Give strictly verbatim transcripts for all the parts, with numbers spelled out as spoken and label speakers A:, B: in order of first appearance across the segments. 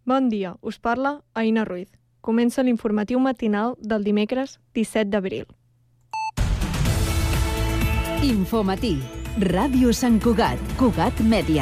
A: Bon dia, us parla Aina Ruiz. Comença l'informatiu matinal del dimecres disset d'abril.
B: Infomatí, Ràdio Sant Cugat, Cugat Mèdia.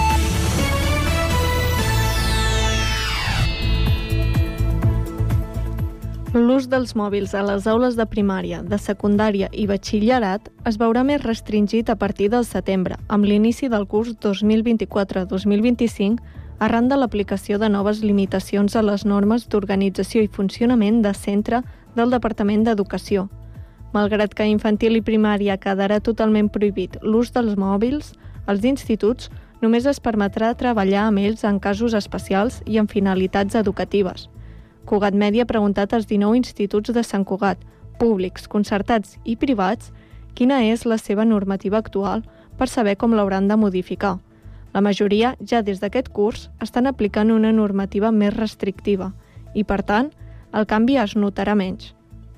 A: L'ús dels mòbils a les aules de primària, de secundària i batxillerat es veurà més restringit a partir del setembre, amb l'inici del curs dos mil vint-i-quatre dos mil vint-i-cinc, arran de l'aplicació de noves limitacions a les normes d'organització i funcionament de centre del Departament d'Educació. Malgrat que a infantil i primària quedarà totalment prohibit l'ús dels mòbils, als instituts només es permetrà treballar amb ells en casos especials i en finalitats educatives. Cugat Mèdia ha preguntat als dinou instituts de Sant Cugat, públics, concertats i privats, quina és la seva normativa actual per saber com l'hauran de modificar. La majoria, ja des d'aquest curs, estan aplicant una normativa més restrictiva i, per tant, el canvi es notarà menys.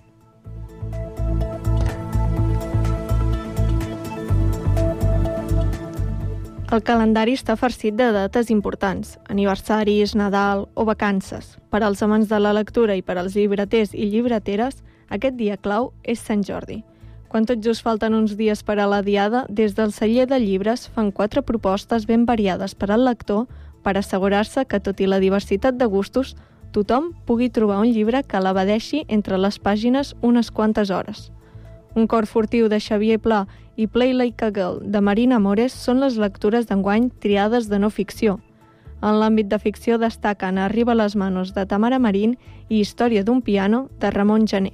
A: El calendari està farcit de dates importants, aniversaris, Nadal o vacances. Per als amants de la lectura i per als llibreters i llibreteres, aquest dia clau és Sant Jordi. Quan tot just falten uns dies per a la diada, des del celler de llibres fan quatre propostes ben variades per al lector per assegurar-se que, tot i la diversitat de gustos, tothom pugui trobar un llibre que l'abadeixi entre les pàgines unes quantes hores. Un cor furtiu de Xavier Pla i Play Like a Girl de Marina Mores són les lectures d'enguany triades de no ficció. En l'àmbit de ficció destaquen Arriba a les manos de Tamara Marín i Història d'un piano de Ramon Gené.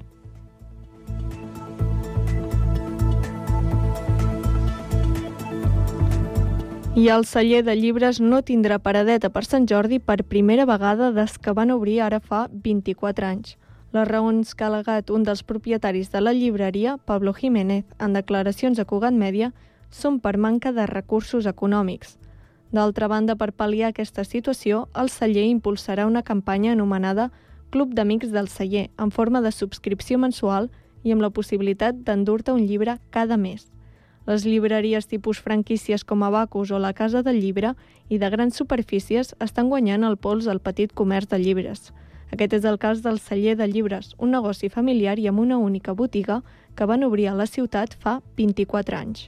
A: I el celler de llibres no tindrà paradeta per Sant Jordi per primera vegada des que van obrir ara fa vint-i-quatre anys. Les raons que ha al·legat un dels propietaris de la llibreria, Pablo Jiménez, en declaracions a Cugat Mèdia, són per manca de recursos econòmics. D'altra banda, per pal·liar aquesta situació, el celler impulsarà una campanya anomenada Club d'Amics del Celler, en forma de subscripció mensual i amb la possibilitat d'endur-te un llibre cada mes. Les llibreries tipus franquícies com Abacus o la Casa del Llibre i de grans superfícies estan guanyant el pols al petit comerç de llibres. Aquest és el cas del celler de llibres, un negoci familiar i amb una única botiga que van obrir a la ciutat fa vint-i-quatre anys.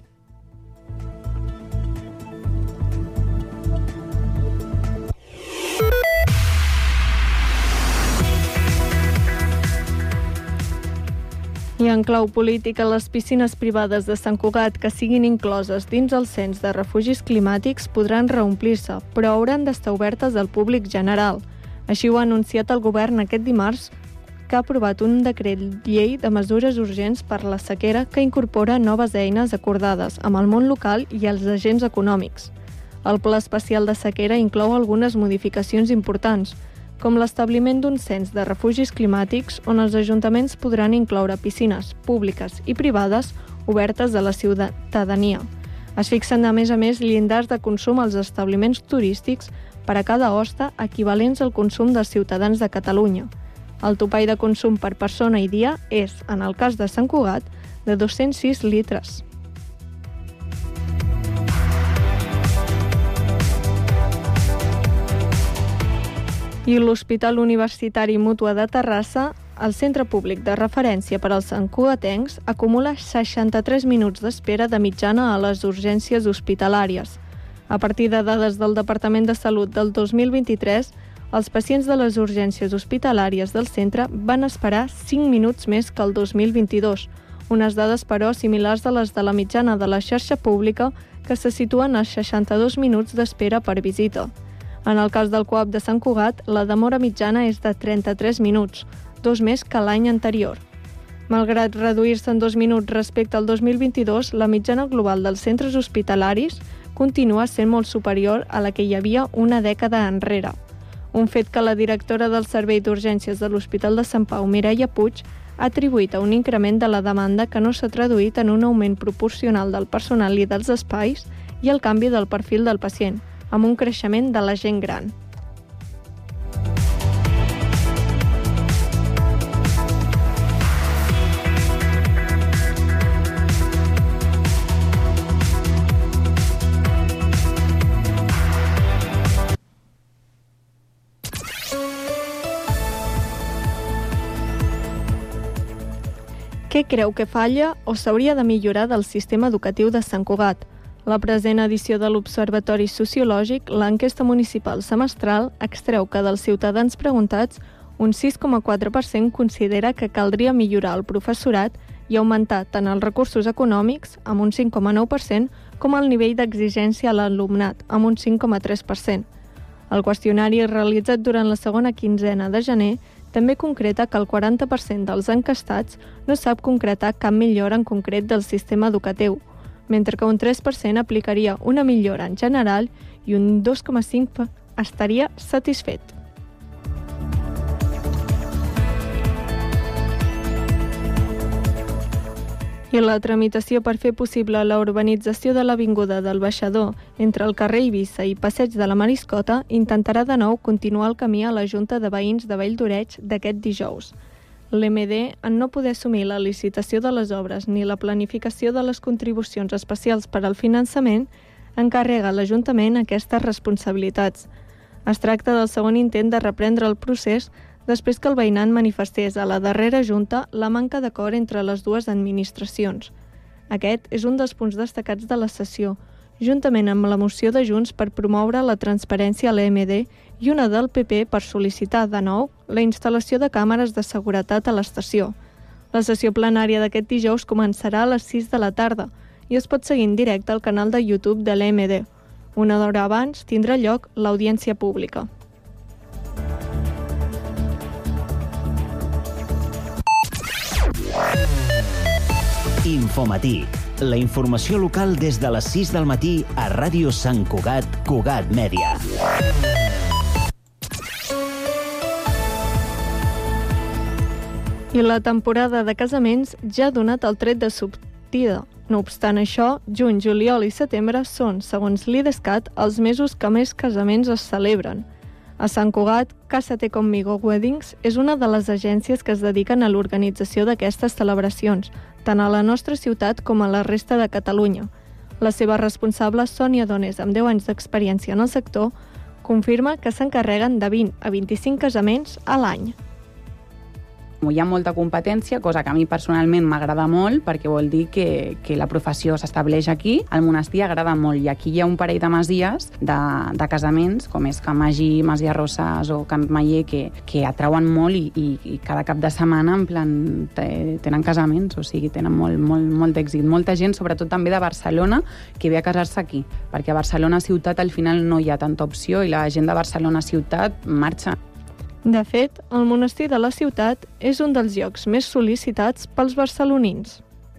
A: I en clau política, les piscines privades de Sant Cugat que siguin incloses dins el cens de refugis climàtics podran reomplir-se, però hauran d'estar obertes al públic general. Així ho ha anunciat el govern aquest dimarts, que ha aprovat un decret llei de mesures urgents per la sequera que incorpora noves eines acordades amb el món local i els agents econòmics. El Pla Especial de Sequera inclou algunes modificacions importants, com l'establiment d'un cens de refugis climàtics on els ajuntaments podran incloure piscines públiques i privades obertes a la ciutadania. Es fixen, a més a més, llindars de consum als establiments turístics per a cada hoste equivalents al consum dels ciutadans de Catalunya. El topall de consum per persona i dia és, en el cas de Sant Cugat, de dos-cents sis litres. I l'Hospital Universitari Mútua de Terrassa, el centre públic de referència per als santcugatencs, acumula seixanta-tres minuts d'espera de mitjana a les urgències hospitalàries. A partir de dades del Departament de Salut del dos mil vint-i-tres, els pacients de les urgències hospitalàries del centre van esperar cinc minuts més que el dos mil vint-i-dos, unes dades, però, similars a les de la mitjana de la xarxa pública, que se situen a seixanta-dos minuts d'espera per visita. En el cas del CUAP de Sant Cugat, la demora mitjana és de trenta-tres minuts, dos més que l'any anterior. Malgrat reduir-se en dos minuts respecte al dos mil vint-i-dos, la mitjana global dels centres hospitalaris continua sent molt superior a la que hi havia una dècada enrere. Un fet que la directora del Servei d'Urgències de l'Hospital de Sant Pau, Mireia Puig, ha atribuït a un increment de la demanda que no s'ha traduït en un augment proporcional del personal i dels espais i el canvi del perfil del pacient, amb un creixement de la gent gran. Què creu que falla o s'hauria de millorar del sistema educatiu de Sant Cugat? La present edició de l'Observatori Sociològic, l'enquesta municipal semestral, extreu que dels ciutadans preguntats, un sis coma quatre per cent considera que caldria millorar el professorat i augmentar tant els recursos econòmics, amb un cinc coma nou per cent, com el nivell d'exigència a l'alumnat, amb un cinc coma tres per cent. El qüestionari realitzat durant la segona quinzena de gener també concreta que el quaranta per cent dels encastats no sap concretar cap millora en concret del sistema educatiu, mentre que un tres per cent aplicaria una millora en general i un dos coma cinc per cent estaria satisfet. I la tramitació per fer possible la urbanització de l'Avinguda del Baixador entre el carrer Eivissa i Passeig de la Mariscota intentarà de nou continuar el camí a la Junta de Veïns de Valldoreix d'aquest dijous. L'E M D, en no poder assumir la licitació de les obres ni la planificació de les contribucions especials per al finançament, encarrega a l'Ajuntament aquestes responsabilitats. Es tracta del segon intent de reprendre el procés després que el veïnat manifestés a la darrera junta la manca d'acord entre les dues administracions. Aquest és un dels punts destacats de la sessió, juntament amb la moció de Junts per promoure la transparència a l'E M D i una del P P per sol·licitar de nou la instal·lació de càmeres de seguretat a l'estació. La sessió plenària d'aquest dijous començarà a les sis de la tarda i es pot seguir en directe al canal de YouTube de l'E M D. Una hora abans tindrà lloc l'audiència pública.
C: Infomatí, la informació local des de les sis del matí a Ràdio Sant Cugat, Cugat Mèdia.
A: I la temporada de casaments ja ha donat el tret de sortida. No obstant això, juny, juliol i setembre són, segons l'Idescat, els mesos que més casaments es celebren. A Sant Cugat, Cásate Conmigo Weddings és una de les agències que es dediquen a l'organització d'aquestes celebracions, tant a la nostra ciutat com a la resta de Catalunya. La seva responsable, Sònia Donés, amb deu anys d'experiència en el sector, confirma que s'encarreguen de vint a vint-i-cinc casaments a l'any.
D: Hi ha molta competència, cosa que a mi personalment m'agrada molt, perquè vol dir que, que la professió s'estableix aquí. El monestir agrada molt, i aquí hi ha un parell de masies de, de casaments, com és Can Magí, Masia Rosas o Can Maier, que, que atrauen molt i, i, i cada cap de setmana en plan tenen casaments, o sigui, tenen molt, molt, molt d'èxit. Molta gent, sobretot també de Barcelona, que ve a casar-se aquí, perquè a Barcelona ciutat al final no hi ha tanta opció i la gent de Barcelona ciutat marxa.
A: De fet, el monestir de la ciutat és un dels llocs més sol·licitats pels barcelonins.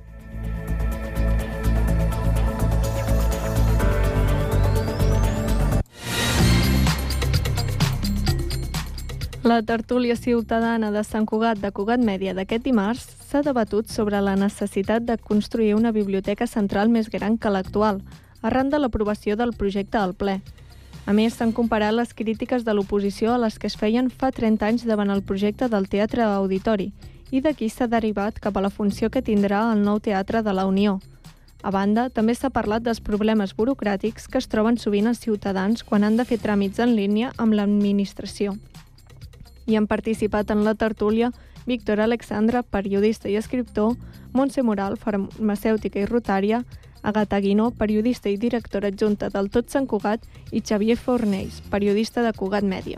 A: La tertúlia ciutadana de Sant Cugat de Cugat Mèdia d'aquest dimarts s'ha debatut sobre la necessitat de construir una biblioteca central més gran que l'actual, arran de l'aprovació del projecte al ple. A més, s'han comparat les crítiques de l'oposició a les que es feien fa trenta anys davant el projecte del Teatre Auditori, i d'aquí s'ha derivat cap a la funció que tindrà el nou Teatre de la Unió. A banda, també s'ha parlat dels problemes burocràtics que es troben sovint els ciutadans quan han de fer tràmits en línia amb l'administració. Hi han participat en la tertúlia Víctor Alexandre, periodista i escriptor, Montse Moral, farmacèutica i rotària, Agata Guinó, periodista i directora adjunta del Tot Sant Cugat, i Xavier Fornells, periodista de Cugat Mèdia.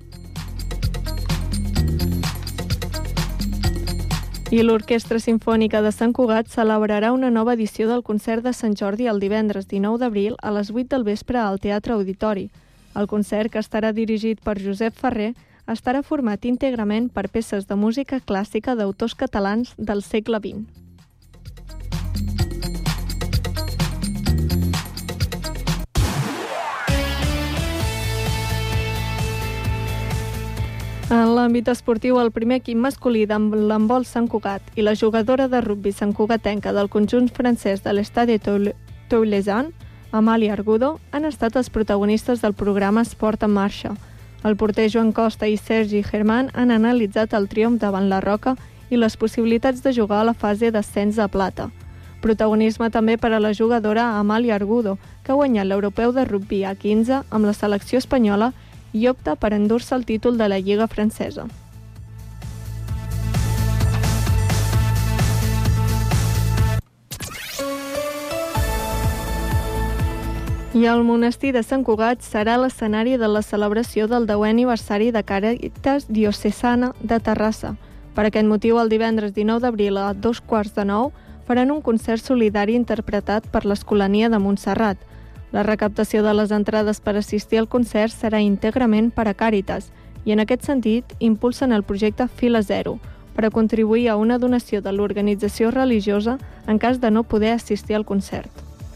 A: I l'Orquestra Simfònica de Sant Cugat celebrarà una nova edició del concert de Sant Jordi el divendres dinou d'abril a les vuit del vespre al Teatre Auditori. El concert, que estarà dirigit per Josep Ferrer, estarà format íntegrament per peces de música clàssica d'autors catalans del segle vint. En l'àmbit esportiu, el primer equip masculí de l'handbol Sant Cugat i la jugadora de rugbi santcugatenca del conjunt francès de l'Estade Toulousain, Amàlia Argudo, han estat els protagonistes del programa Esport en Marxa. El porter Joan Costa i Sergi Germán han analitzat el triomf davant la Roca i les possibilitats de jugar a la fase d'ascens a plata. Protagonisme també per a la jugadora Amàlia Argudo, que ha guanyat l'europeu de rugbi A quinze amb la selecció espanyola i opta per endur-se el títol de la Lliga francesa. I el monestir de Sant Cugat serà l'escenari de la celebració del deuè aniversari de Càritas Diocesana de Terrassa. Per aquest motiu, el divendres dinou d'abril a dos quarts de nou faran un concert solidari interpretat per l'Escolania de Montserrat. La recaptació de les entrades per assistir al concert serà íntegrament per a Càritas i, en aquest sentit, impulsen el projecte Fila Zero per a contribuir a una donació de l'organització religiosa en cas de no poder assistir al concert.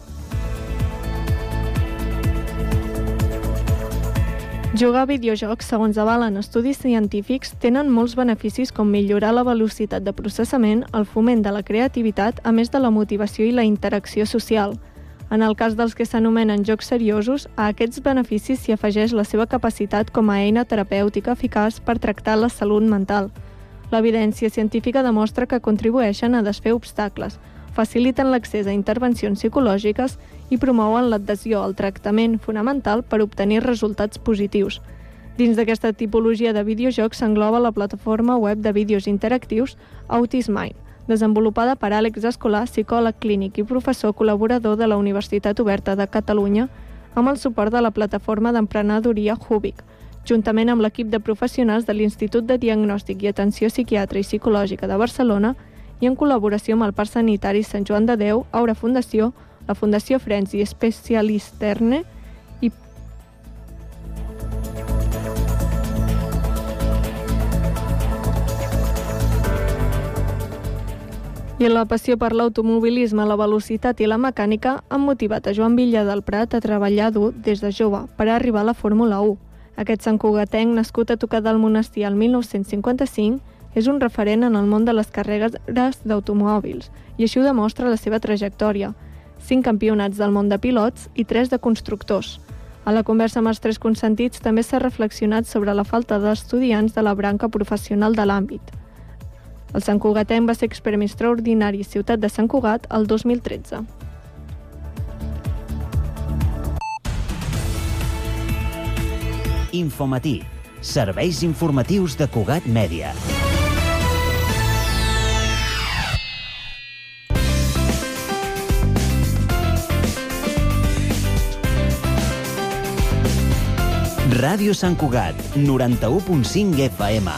A: Jugar a videojocs, segons avalen estudis científics, tenen molts beneficis com millorar la velocitat de processament, el foment de la creativitat, a més de la motivació i la interacció social. En el cas dels que s'anomenen jocs seriosos, a aquests beneficis s'hi afegeix la seva capacitat com a eina terapèutica eficaç per tractar la salut mental. L'evidència científica demostra que contribueixen a desfer obstacles, faciliten l'accés a intervencions psicològiques i promouen l'adhesió al tractament fonamental per obtenir resultats positius. Dins d'aquesta tipologia de videojocs s'engloba la plataforma web de vídeos interactius Autism Mind, desenvolupada per Àlex Escolà, psicòleg clínic i professor col·laborador de la Universitat Oberta de Catalunya, amb el suport de la plataforma d'emprenedoria Hubic, juntament amb l'equip de professionals de l'Institut de Diagnòstic i Atenció Psiquiatra i Psicològica de Barcelona i en col·laboració amb el Parc Sanitari Sant Joan de Déu, Aura Fundació, la Fundació Friends i Specialisterne i I la passió per l'automobilisme, la velocitat i la mecànica han motivat a Joan Villa del Prat a treballar dur des de jove per arribar a la Fórmula u. Aquest santcugatenc, nascut a tocar del Monestir el mil nou-cents cinquanta-cinc, és un referent en el món de les carreres d'automòbils i així ho demostra la seva trajectòria. Cinc campionats del món de pilots i tres de constructors. A la conversa amb els tres consentits també s'ha reflexionat sobre la falta d'estudiants de la branca professional de l'àmbit. El santcugatenc va ser expremi extraordinari Ciutat de Sant Cugat el dos mil tretze.
C: Infomatí. Serveis informatius de Cugat Mèdia. Ràdio Sant Cugat, noranta-u punt cinc F M.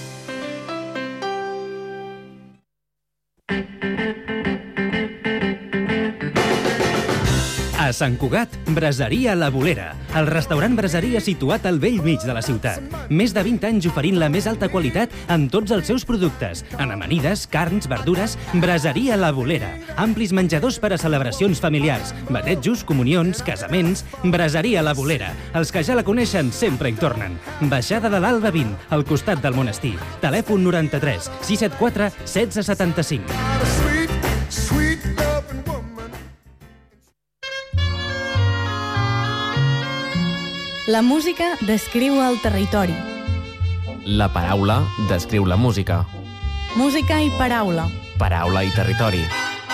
E: A Sant Cugat, Braseria La Bolera, el restaurant braseria situat al vell mig de la ciutat. Més de vint anys oferint la més alta qualitat en tots els seus productes, en amanides, carns, verdures. Braseria La Bolera, amplis menjadors per a celebracions familiars, batejos, comunions, casaments. Braseria La Bolera, els que ja la coneixen sempre hi tornen. Baixada de l'Alba vint, al costat del monestir. Telèfon noranta-tres sis set quatre setze setanta-cinc.
F: La música descriu el territori.
G: La paraula descriu la música.
F: Música i paraula.
G: Paraula i territori.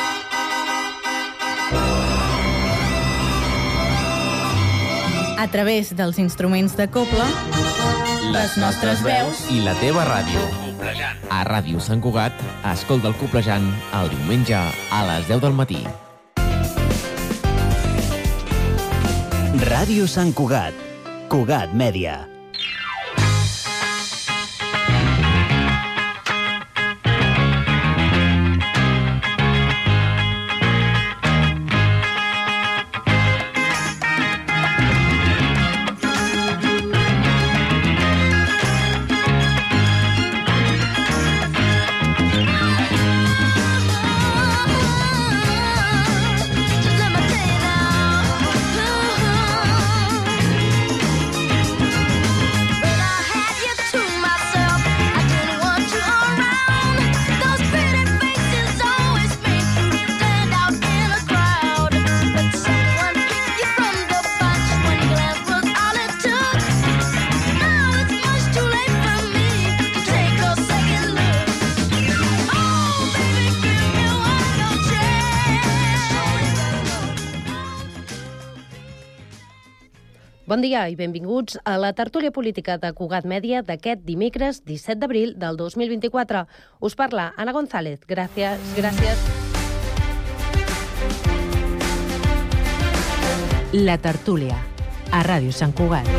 F: A través dels instruments de cobla, les nostres veus
G: i la teva ràdio. A Ràdio Sant Cugat, escolta el Coplejant el diumenge a les deu del matí.
C: Ràdio Sant Cugat, Cugat Mèdia.
H: Bon dia i benvinguts a la tertúlia política de Cugat Mèdia d'aquest dimecres disset d'abril del dos mil vint-i-quatre. Us parla Ana González. Gràcies, gràcies.
B: La Tertúlia, a Ràdio Sant Cugat.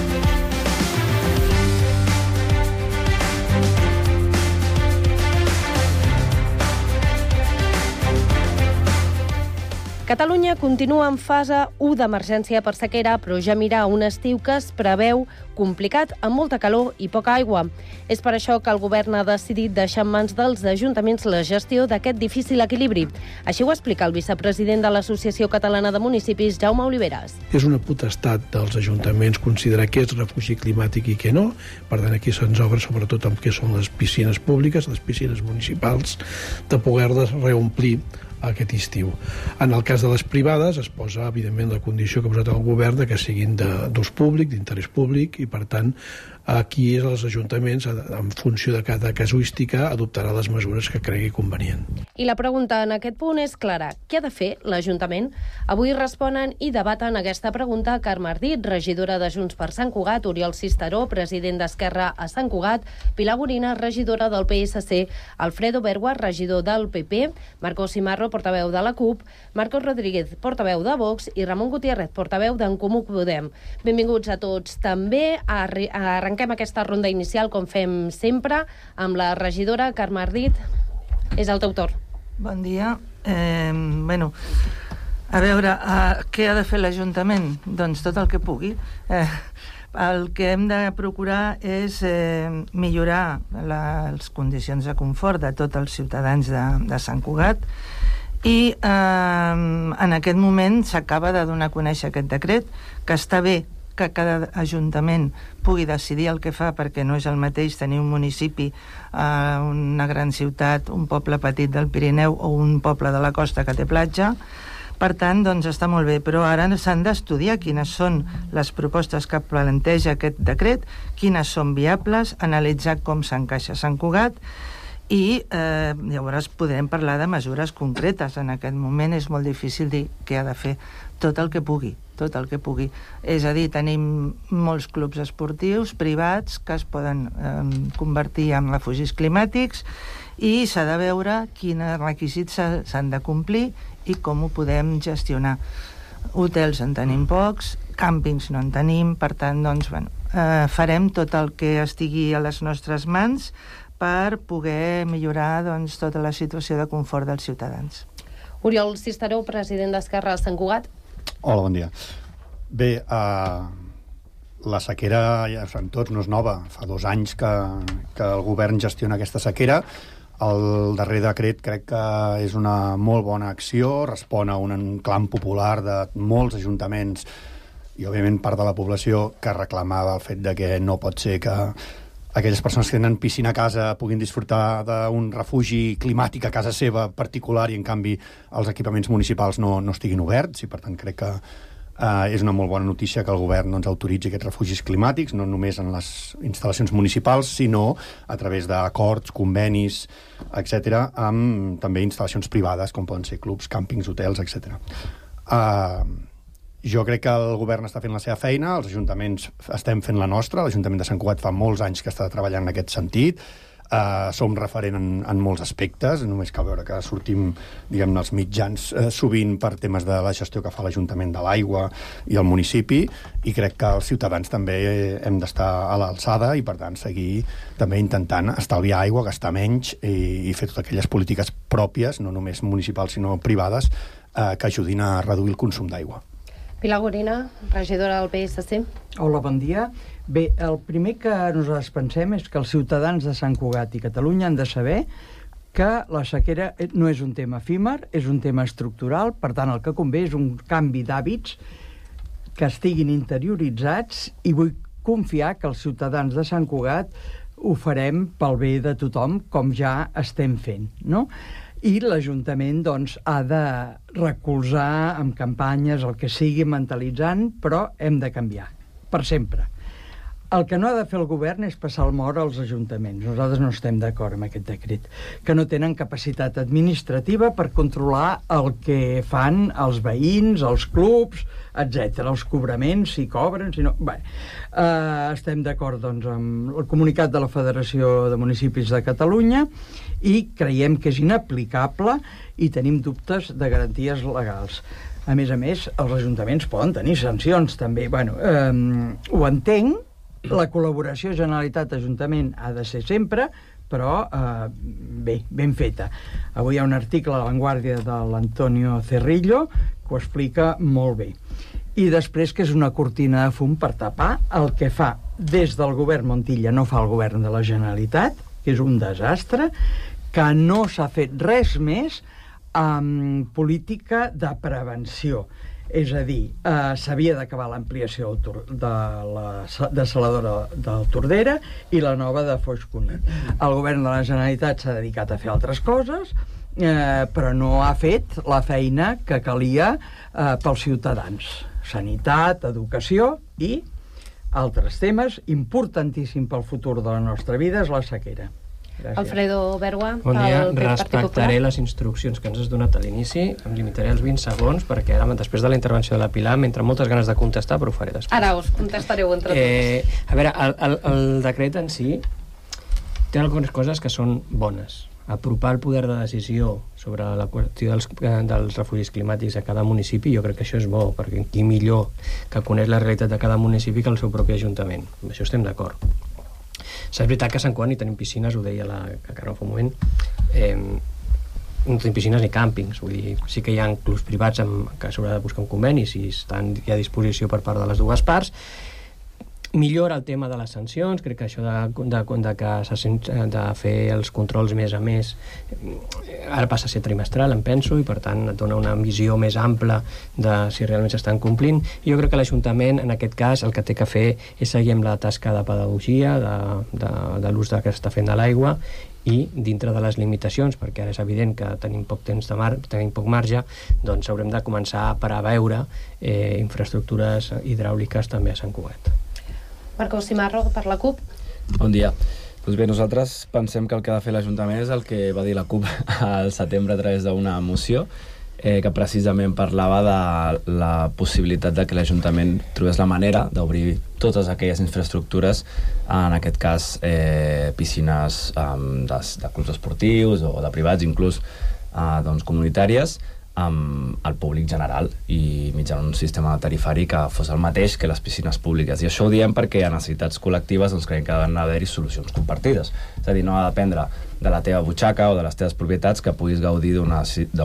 H: Catalunya continua en fase u d'emergència per sequera, però ja mira un estiu que es preveu complicat, amb molta calor i poca aigua. És per això que el govern ha decidit deixar en mans dels ajuntaments la gestió d'aquest difícil equilibri. Així ho explica el vicepresident de l'Associació Catalana de Municipis, Jaume Oliveras.
I: És una potestat dels ajuntaments considerar què és refugi climàtic i què no. Per tant, aquí se'ns obre sobretot amb què són les piscines públiques, les piscines municipals, de poder-les reomplir aquest estiu. En el cas de les privades es posa, evidentment, la condició que ha posat el govern de que siguin d'ús públic, d'interès públic, i per tant aquí els ajuntaments, en funció de cada casuística, adoptarà les mesures que cregui convenient.
H: I la pregunta en aquest punt és clara. Què ha de fer l'Ajuntament? Avui responen i debaten aquesta pregunta Carme Ardit, regidora de Junts per Sant Cugat, Oriol Cisteró, president d'Esquerra a Sant Cugat, Pilar Gorina, regidora del P S C, Alfredo Bergua, regidor del P P, Marcos Cimarro, portaveu de la CUP, Marcos Rodríguez, portaveu de Vox, i Ramon Gutiérrez, portaveu d'en Comú Podem. Benvinguts a tots. També arrenquem aquesta ronda inicial, com fem sempre, amb la regidora Carme Ardit. És el teu torn.
J: Bon dia. Eh, bueno, a veure, eh, què ha de fer l'Ajuntament? Doncs tot el que pugui. Eh, el que hem de procurar és eh, millorar la, les condicions de confort de tots els ciutadans de, de Sant Cugat, i eh, en aquest moment s'acaba de donar a conèixer aquest decret, que està bé que cada ajuntament pugui decidir el que fa, perquè no és el mateix tenir un municipi, eh, una gran ciutat, un poble petit del Pirineu o un poble de la costa que té platja. Per tant, doncs està molt bé, però ara s'han d'estudiar quines són les propostes que planteja aquest decret, quines són viables, analitzar com s'encaixa Sant Cugat, i eh, llavors podrem parlar de mesures concretes. En aquest moment és molt difícil dir què ha de fer. Tot el que pugui, tot el que pugui. És a dir, tenim molts clubs esportius privats que es poden eh, convertir en refugis climàtics, i s'ha de veure quins requisits s'han de complir i com ho podem gestionar. Hotels en tenim pocs, càmpings no en tenim, per tant, doncs, bueno, eh, farem tot el que estigui a les nostres mans per poder millorar, doncs, tota la situació de confort dels ciutadans.
H: Oriol Cisteró, president d'Esquerra a Sant Cugat.
K: Hola, bon dia. Bé, uh, la sequera, ja ho sabem tots, no és nova. Fa dos anys que, que el govern gestiona aquesta sequera. El darrer decret crec que és una molt bona acció, respon a un clam popular de molts ajuntaments i, òbviament, part de la població que reclamava el fet de que no pot ser que aquelles persones que tenen piscina a casa puguin disfrutar d'un refugi climàtic a casa seva particular, i en canvi els equipaments municipals no, no estiguin oberts, i per tant crec que eh, és una molt bona notícia que el govern, doncs, autoritzi aquests refugis climàtics, no només en les instal·lacions municipals, sinó a través d'acords, convenis, etcètera, amb també instal·lacions privades, com poden ser clubs, càmpings, hotels, etcètera. Uh, Jo crec que el govern està fent la seva feina, els ajuntaments estem fent la nostra. L'Ajuntament de Sant Cugat fa molts anys que està treballant en aquest sentit. Uh, som referent en, en molts aspectes, només cal veure que sortim, diguem-ne, als mitjans uh, sovint per temes de la gestió que fa l'Ajuntament de l'Aigua i el municipi, i crec que els ciutadans també hem d'estar a l'alçada i, per tant, seguir també intentant estalviar aigua, gastar menys i, i fer totes aquelles polítiques pròpies, no només municipals sinó privades, uh, que ajudin a reduir el consum d'aigua.
H: Pilar Gorina, regidora del P S C.
L: Hola, bon dia. Bé, el primer que nosaltres pensem és que els ciutadans de Sant Cugat i Catalunya han de saber que la sequera no és un tema efímer, és un tema estructural, per tant el que convé és un canvi d'hàbits que estiguin interioritzats, i vull confiar que els ciutadans de Sant Cugat ho farem pel bé de tothom, com ja estem fent, no? I l'Ajuntament, doncs, ha de recolzar amb campanyes, el que sigui, mentalitzant, però hem de canviar, per sempre. El que no ha de fer el govern és passar el mort als ajuntaments. Nosaltres no estem d'acord amb aquest decret, que no tenen capacitat administrativa per controlar el que fan els veïns, els clubs, etcètera, els cobraments, si cobren, si no... Bé, eh, estem d'acord, doncs, amb el comunicat de la Federació de Municipis de Catalunya, i creiem que és inaplicable i tenim dubtes de garanties legals. A més a més, els ajuntaments poden tenir sancions, també. Bueno, eh, ho entenc, la col·laboració Generalitat-Ajuntament ha de ser sempre, però eh, bé, ben feta. Avui hi ha un article a La Vanguardia de l'Antonio Cerrillo que ho explica molt bé. I després que és una cortina de fum per tapar el que fa des del govern Montilla, no fa el govern de la Generalitat, que és un desastre, que no s'ha fet res més amb política de prevenció. És a dir, eh, s'havia d'acabar l'ampliació de la desaladora del Tordera i la nova de Foix Cunit. El govern de la Generalitat s'ha dedicat a fer altres coses, eh, però no ha fet la feina que calia eh, pels ciutadans. Sanitat, educació i altres temes. Importantíssim pel futur de la nostra vida és la sequera. Gràcies.
H: Alfredo Bergua,
M: bon dia.
H: el
M: Respectaré les instruccions que ens has donat a l'inici. Em limitaré als vint segons, perquè ara, després de la intervenció de la Pilar, m'entra moltes ganes de contestar, però ho faré després.
H: Ara us contestareu entre tots.
M: Eh, a veure, el, el, el decret en si té algunes coses que són bones. Apropar el poder de decisió sobre la qüestió dels, dels refugis climàtics a cada municipi, jo crec que això és bo, perquè qui millor que coneix la realitat de cada municipi que el seu propi ajuntament. Amb això estem d'acord. És veritat que a Sant Cugat ni tenim piscines, ho deia la Carme fa un moment, eh, no tenim piscines ni càmpings, vull dir, sí que hi ha clubs privats amb, que s'haurà de buscar un conveni si estan ja a disposició per part de les dues parts. Millora el tema de les sancions, crec que això de, de, de, que de fer els controls més a més ara passa a ser trimestral, em penso, i per tant et dona una visió més ampla de si realment s'estan complint. I jo crec que l'Ajuntament, en aquest cas, el que té que fer és seguir amb la tasca de pedagogia, de, de, de l'ús que s'està fent de l'aigua, i dintre de les limitacions, perquè ara és evident que tenim poc temps de mar, tenim poc marge, doncs haurem de començar a parar a veure eh, infraestructures hidràuliques també a Sant Cugat.
H: Marco Cimarro, per la CUP.
N: Bon dia. Doncs bé, nosaltres pensem que el que ha de fer l'Ajuntament és el que va dir la CUP al setembre a través d'una moció eh, que precisament parlava de la possibilitat de que l'Ajuntament trobés la manera d'obrir totes aquelles infraestructures, en aquest cas eh, piscines eh, de, de clubs esportius o de privats, inclús eh, doncs, comunitàries, amb el públic general i mitjançant un sistema tarifari que fos el mateix que les piscines públiques. I això ho diem perquè a necessitats col·lectives doncs, creiem que ha d'haver-hi solucions compartides. És a dir, no ha de dependre de la teva butxaca o de les teves propietats que puguis gaudir d'una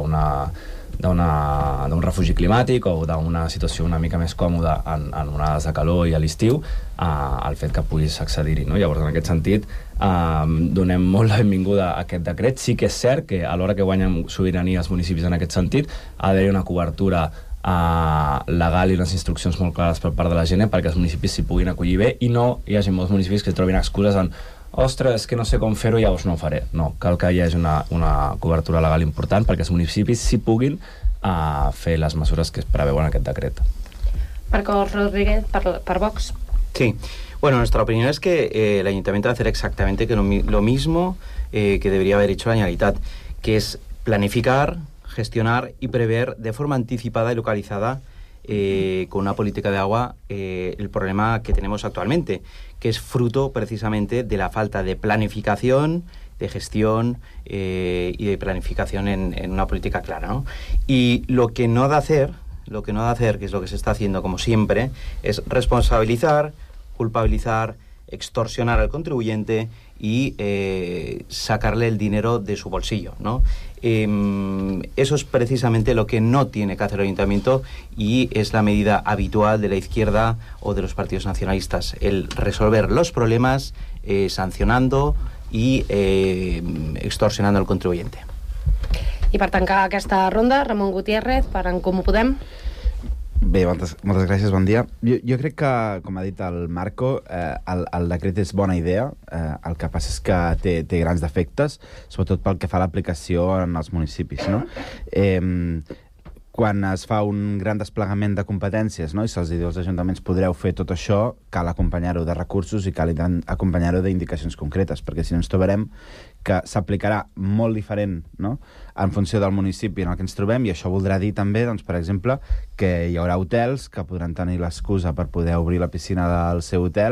N: d'un refugi climàtic o d'una situació una mica més còmoda en, en onades de calor i a l'estiu, eh, el fet que puguis accedir-hi. No? Llavors, en aquest sentit, eh, donem molt la benvinguda a aquest decret. Sí que és cert que a l'hora que guanyen sobirania els municipis en aquest sentit, ha d'haver una cobertura eh, legal i unes instruccions molt clares per part de la gent perquè els municipis s'hi puguin acollir bé i no hi hagi molts municipis que trobin excuses en ostres, és que no sé com fer-ho, llavors no ho faré. No, cal que hi hagi una, una cobertura legal important perquè els municipis sí puguin uh, fer les mesures que es preveuen en aquest decret.
H: Marcos Rodríguez, per, per Vox.
O: Sí, bueno, nuestra opinión es que eh, el Ayuntamiento va a hacer exactamente que lo, lo mismo eh, que debería haber hecho la Generalitat, que es planificar, gestionar y prever de forma anticipada y localizada Eh, con una política de agua eh, el problema que tenemos actualmente, que es fruto precisamente de la falta de planificación, de gestión eh, y de planificación en, en una política clara, ¿no? Y lo que no ha de hacer, lo que no ha de hacer, que es lo que se está haciendo como siempre, es responsabilizar, culpabilizar, extorsionar al contribuyente y eh, sacarle el dinero de su bolsillo, ¿no? Eh, eso es precisamente lo que no tiene que hacer el Ayuntamiento y es la medida habitual de la izquierda o de los partidos nacionalistas, el resolver los problemas eh, sancionando y eh, extorsionando al contribuyente.
H: I per tancar aquesta ronda, Ramon Gutiérrez, per En Comú Podem.
P: Bé, moltes, moltes gràcies, bon dia. Jo, jo crec que, com ha dit el Marco, eh, el, el decret és bona idea, eh, el que passa és que té, té grans defectes, sobretot pel que fa a l'aplicació en els municipis, no? Eh, quan es fa un gran desplegament de competències, no?, i se'ls diu als ajuntaments podreu fer tot això, cal acompanyar-ho de recursos i cal acompanyar-ho d'indicacions concretes, perquè si no ens trobarem que s'aplicarà molt diferent, no?, en funció del municipi en el que ens trobem, i això voldrà dir també, doncs, per exemple, que hi haurà hotels que podran tenir l'excusa per poder obrir la piscina del seu hotel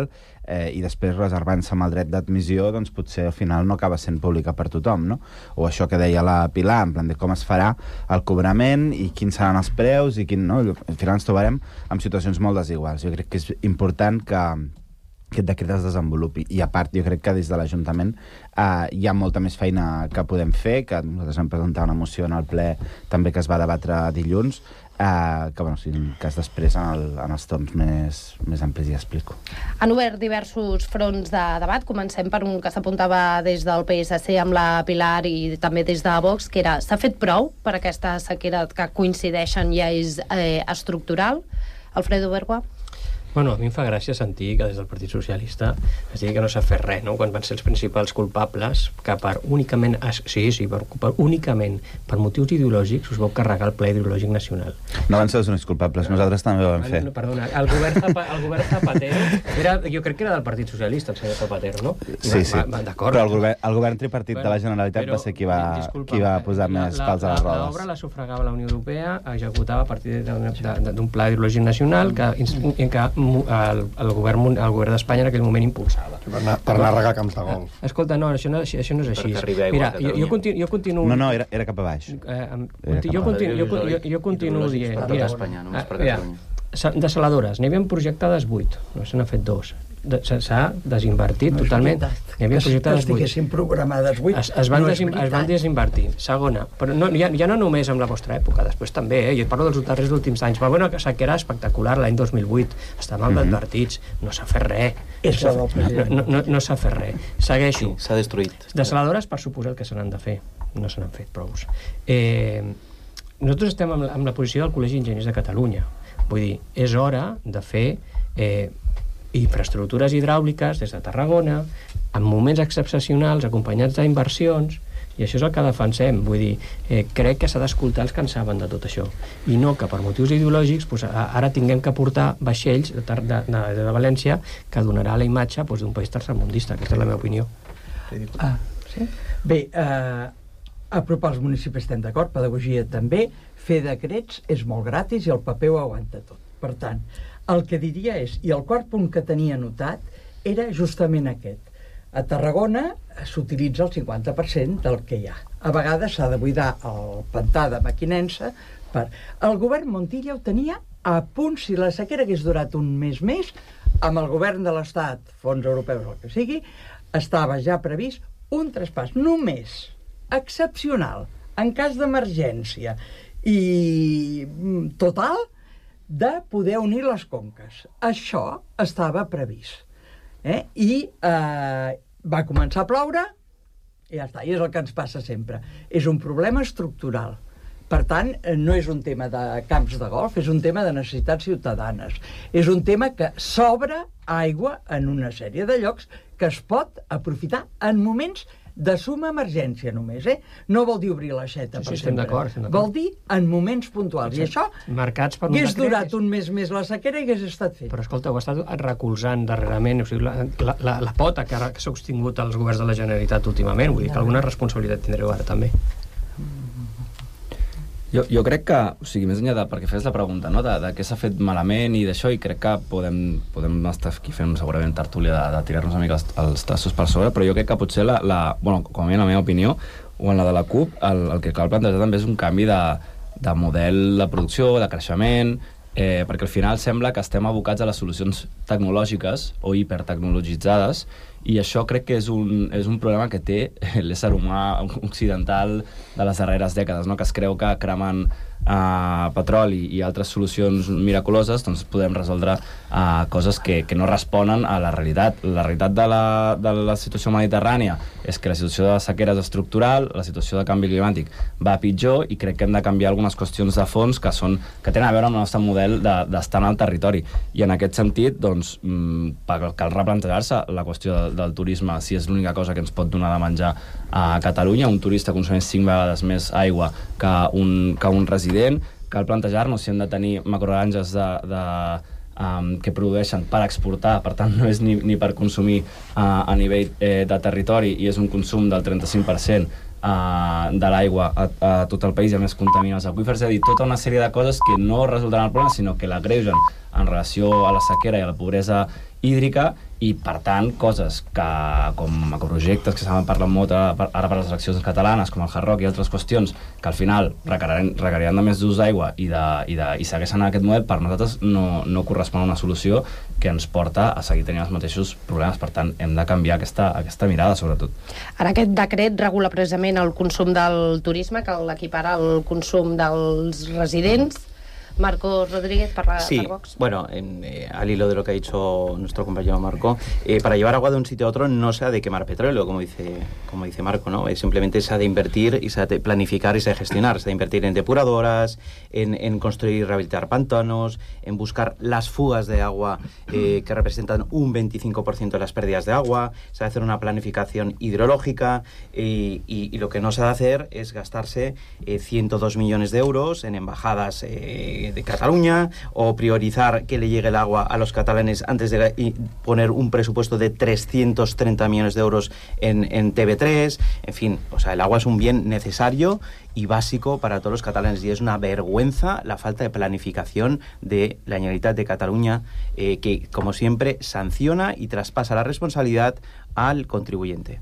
P: eh, i després reservant-se amb el dret d'admissió, doncs potser al final no acaba sent pública per tothom, no? O això que deia la Pilar, en plan de com es farà el cobrament i quins seran els preus i quin, no? Al final ens trobarem en situacions molt desiguals. Jo crec que és important que aquest decret es desenvolupi. I a part, jo crec que des de l'Ajuntament eh, hi ha molta més feina que podem fer, que nosaltres vam presentar una moció en el ple també que es va debatre dilluns, eh, que, bueno, si en cas després en, el, en els torns més, més amplis hi explico.
H: Han obert diversos fronts de debat. Comencem per un que s'apuntava des del P S C amb la Pilar i també des de Vox, que era: s'ha fet prou per aquesta sequera que coincideixen ja és eh, estructural? Alfredo Bergua?
M: Bueno, a mi em fa gràcia sentir que des del Partit Socialista es digui que no s'ha fet res, no? Quan van ser els principals culpables, que per únicament, sí, sí, per, per únicament per motius ideològics us vau carregar el Ple Ideològic Nacional.
P: No van ser els únics culpables, nosaltres també ho vam fer.
M: No, perdona, el govern, Zapa, el govern Zapatero, era, jo crec que era del Partit Socialista, el senyor Zapatero, no? I
P: sí, sí,
M: va, va,
P: però el govern, el govern tripartit bueno, de la Generalitat però, va ser qui va, disculpa, qui va posar la, més la, pals a les rodes.
M: L'obra la sufragava la Unió Europea, executava a partir d'un Pla Ideològic Nacional que, en què el, el govern, el govern d'Espanya en aquell moment impulsava.
K: Per anar, per anar a regar camps de golf.
M: Escolta, no, això no, això no és així. Mira, jo, jo, continu, jo continuo...
P: No, no, era, era cap a baix.
M: Eh, jo, continuo, jo, jo, jo continuo dient... Mira, mira, desaladores, n'hi havia projectades vuit, no se n'ha fet dos. S'ha desinvertit no totalment. Hi havia projectades vuit.
L: Que estiguessin programades vuit.
M: Es, es, van, no desim, es van desinvertir. Segona, però no, ja, ja no només amb la vostra època, després també, eh? Jo parlo dels darrers últims anys. Va, bueno, que sequera espectacular l'any dos mil vuit. Estàvem mm-hmm. advertits. No s'ha fet res. No, no, no, no, no s'ha fet res. Segueixo.
O: Sí, s'ha destruït.
M: Desaladores, per suposar que se n'han de fer. No se n'han fet prous. Eh, nosaltres estem amb la, amb la posició del Col·legi d'Enginyers de Catalunya. Vull dir, és hora de fer... Eh, infraestructures hidràuliques des de Tarragona, en moments excepcionals, acompanyats d'inversions, i això és el que defensem. Vull dir, eh, crec que s'ha d'escoltar els que en saben de tot això, i no que per motius ideològics pues, ara tinguem que portar vaixells de, de, de, de València que donarà la imatge pues, d'un país tercermundista. Aquesta és la meva opinió.
L: Ah, sí? Bé, eh, apropar els municipis estem d'acord, pedagogia també, fer decrets és molt gratis i el paper ho aguanta tot. Per tant, el que diria és, i el quart punt que tenia anotat era justament aquest. A Tarragona s'utilitza el cinquanta per cent del que hi ha. A vegades s'ha de buidar el pantà de Mequinensa per... El govern Montilla ho tenia a punt, si la sequera hagués durat un mes més, amb el govern de l'Estat, fons europeus, el que sigui, estava ja previst un traspàs només excepcional, en cas d'emergència i total, de poder unir les conques. Això estava previst. Eh? I eh, va començar a ploure i ja està, i és el que ens passa sempre. És un problema estructural. Per tant, no és un tema de camps de golf, és un tema de necessitats ciutadanes. És un tema que s'obre aigua en una sèrie de llocs que es pot aprofitar en moments de suma emergència només, eh? No vol dir obrir l'aixeta
M: sí,
L: per
M: sí,
L: sempre. Vol dir en moments puntuals. I això
M: marcats per un
L: hagués durat un mes més la sequera i hagués estat fet.
M: Però escolta, ho ha estat recolzant darrerament, o sigui, la, la, la, la pota que, que s'ha sostingut als governs de la Generalitat últimament, vull dir que alguna responsabilitat tindreu ara també.
N: Jo, jo crec que, o sigui, més enllà de, perquè fes la pregunta, no?, de, de què s'ha fet malament i d'això, i crec que podem, podem estar aquí fent segurament tertúlia de, de tirar-nos una mica els, els tassos per sobre, però jo crec que potser la, la bueno, com a mi, la meva opinió, o en la de la CUP, el, el que cal plantejar també és un canvi de, de model de producció, de creixement, eh, perquè al final sembla que estem abocats a les solucions tecnològiques o hipertecnologitzades, i això crec que és un, és un problema que té l'ésser humà occidental de les darreres dècades, no? Que es creu que cremant uh, petroli i altres solucions miraculoses doncs podem resoldre uh, coses que, que no responen a la realitat. La realitat de la, de la situació mediterrània és que la situació de sequera és estructural, la situació de canvi climàtic va pitjor, i crec que hem de canviar algunes qüestions de fons que, són, que tenen a veure amb el nostre model d'estar de, en el territori. I en aquest sentit, doncs, cal replantejar-se la qüestió de, del turisme, si és l'única cosa que ens pot donar de menjar a Catalunya. Un turista consumeix cinc vegades més aigua que un, que un resident. Cal plantejar-nos si hem de tenir macrogranges de, de, um, que produeixen per exportar, per tant no és ni, ni per consumir uh, a nivell eh, de territori, i és un consum del trenta-cinc per cent Uh, de l'aigua a, a tot el país, i a més contamina els aqüífers. És a dir, tota una sèrie de coses que no resoldran el problema, sinó que l'agreugen en relació a la sequera i a la pobresa hídrica, i, per tant, coses que, com macroprojectes que s'han parlat molt ara per les eleccions catalanes, com el Hard Rock i altres qüestions, que al final requeriran, requeriran de més d'ús d'aigua i, de, i, de, i segueixen aquest model, per nosaltres no, no correspon a una solució que ens porta a seguir tenint els mateixos problemes. Per tant, hem de canviar aquesta, aquesta mirada, sobretot.
H: Ara aquest decret regula precisament el consum del turisme, que l'equipara al consum dels residents. Marco Rodríguez, para,
O: sí,
H: para Vox.
O: Bueno, en, eh, al hilo de lo que ha dicho nuestro compañero Marco, eh, para llevar agua de un sitio a otro no se ha de quemar petróleo, como dice, como dice Marco, ¿no? Es simplemente se ha de invertir y se ha de planificar y se ha de gestionar. Se ha de invertir en depuradoras, en, en construir y rehabilitar pantanos, en buscar las fugas de agua eh, que representan un veinticinco por ciento de las pérdidas de agua. Se ha de hacer una planificación hidrológica y, y, y lo que no se ha de hacer es gastarse eh, ciento dos millones de euros en embajadas eh, de Cataluña, o priorizar que le llegue el agua a los catalanes antes de poner un presupuesto de trescientos treinta millones de euros en, en T V tres. En fin, o sea, el agua es un bien necesario y básico para todos los catalanes, y es una vergüenza la falta de planificación de la Generalitat de Cataluña, eh, que, como siempre, sanciona y traspasa la responsabilidad al contribuyente.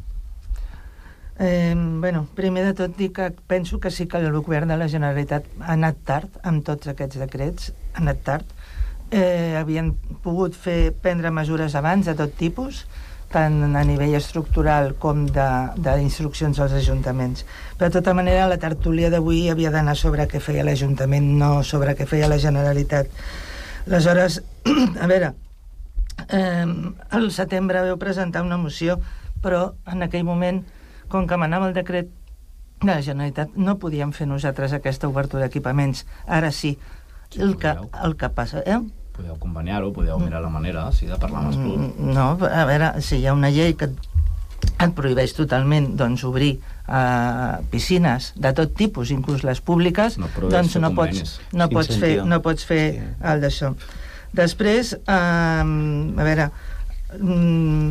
J: Eh, bueno, primer de tot dir que penso que sí que el govern de la Generalitat ha anat tard amb tots aquests decrets, ha anat tard. Eh, havien pogut fer prendre mesures abans de tot tipus, tant a nivell estructural com d'instruccions als ajuntaments. Però de tota manera la tertúlia d'avui havia d'anar sobre què feia l'Ajuntament, no sobre què feia la Generalitat. Aleshores, a veure, eh, al setembre vau presentar una moció, però en aquell moment, com que manava el decret de la Generalitat, no podíem fer nosaltres aquesta obertura d'equipaments. Ara sí. El que, el que passa... Eh?
N: Podeu conveniar-ho, podeu mirar la manera, sí, de parlar amb els clubs.
J: No, a veure, si hi ha una llei que et prohibeix totalment, doncs, obrir uh, piscines de tot tipus, inclús les públiques, no doncs no pots, no, pots fer, no pots fer sí. el d'això. Després, uh, a veure... Um,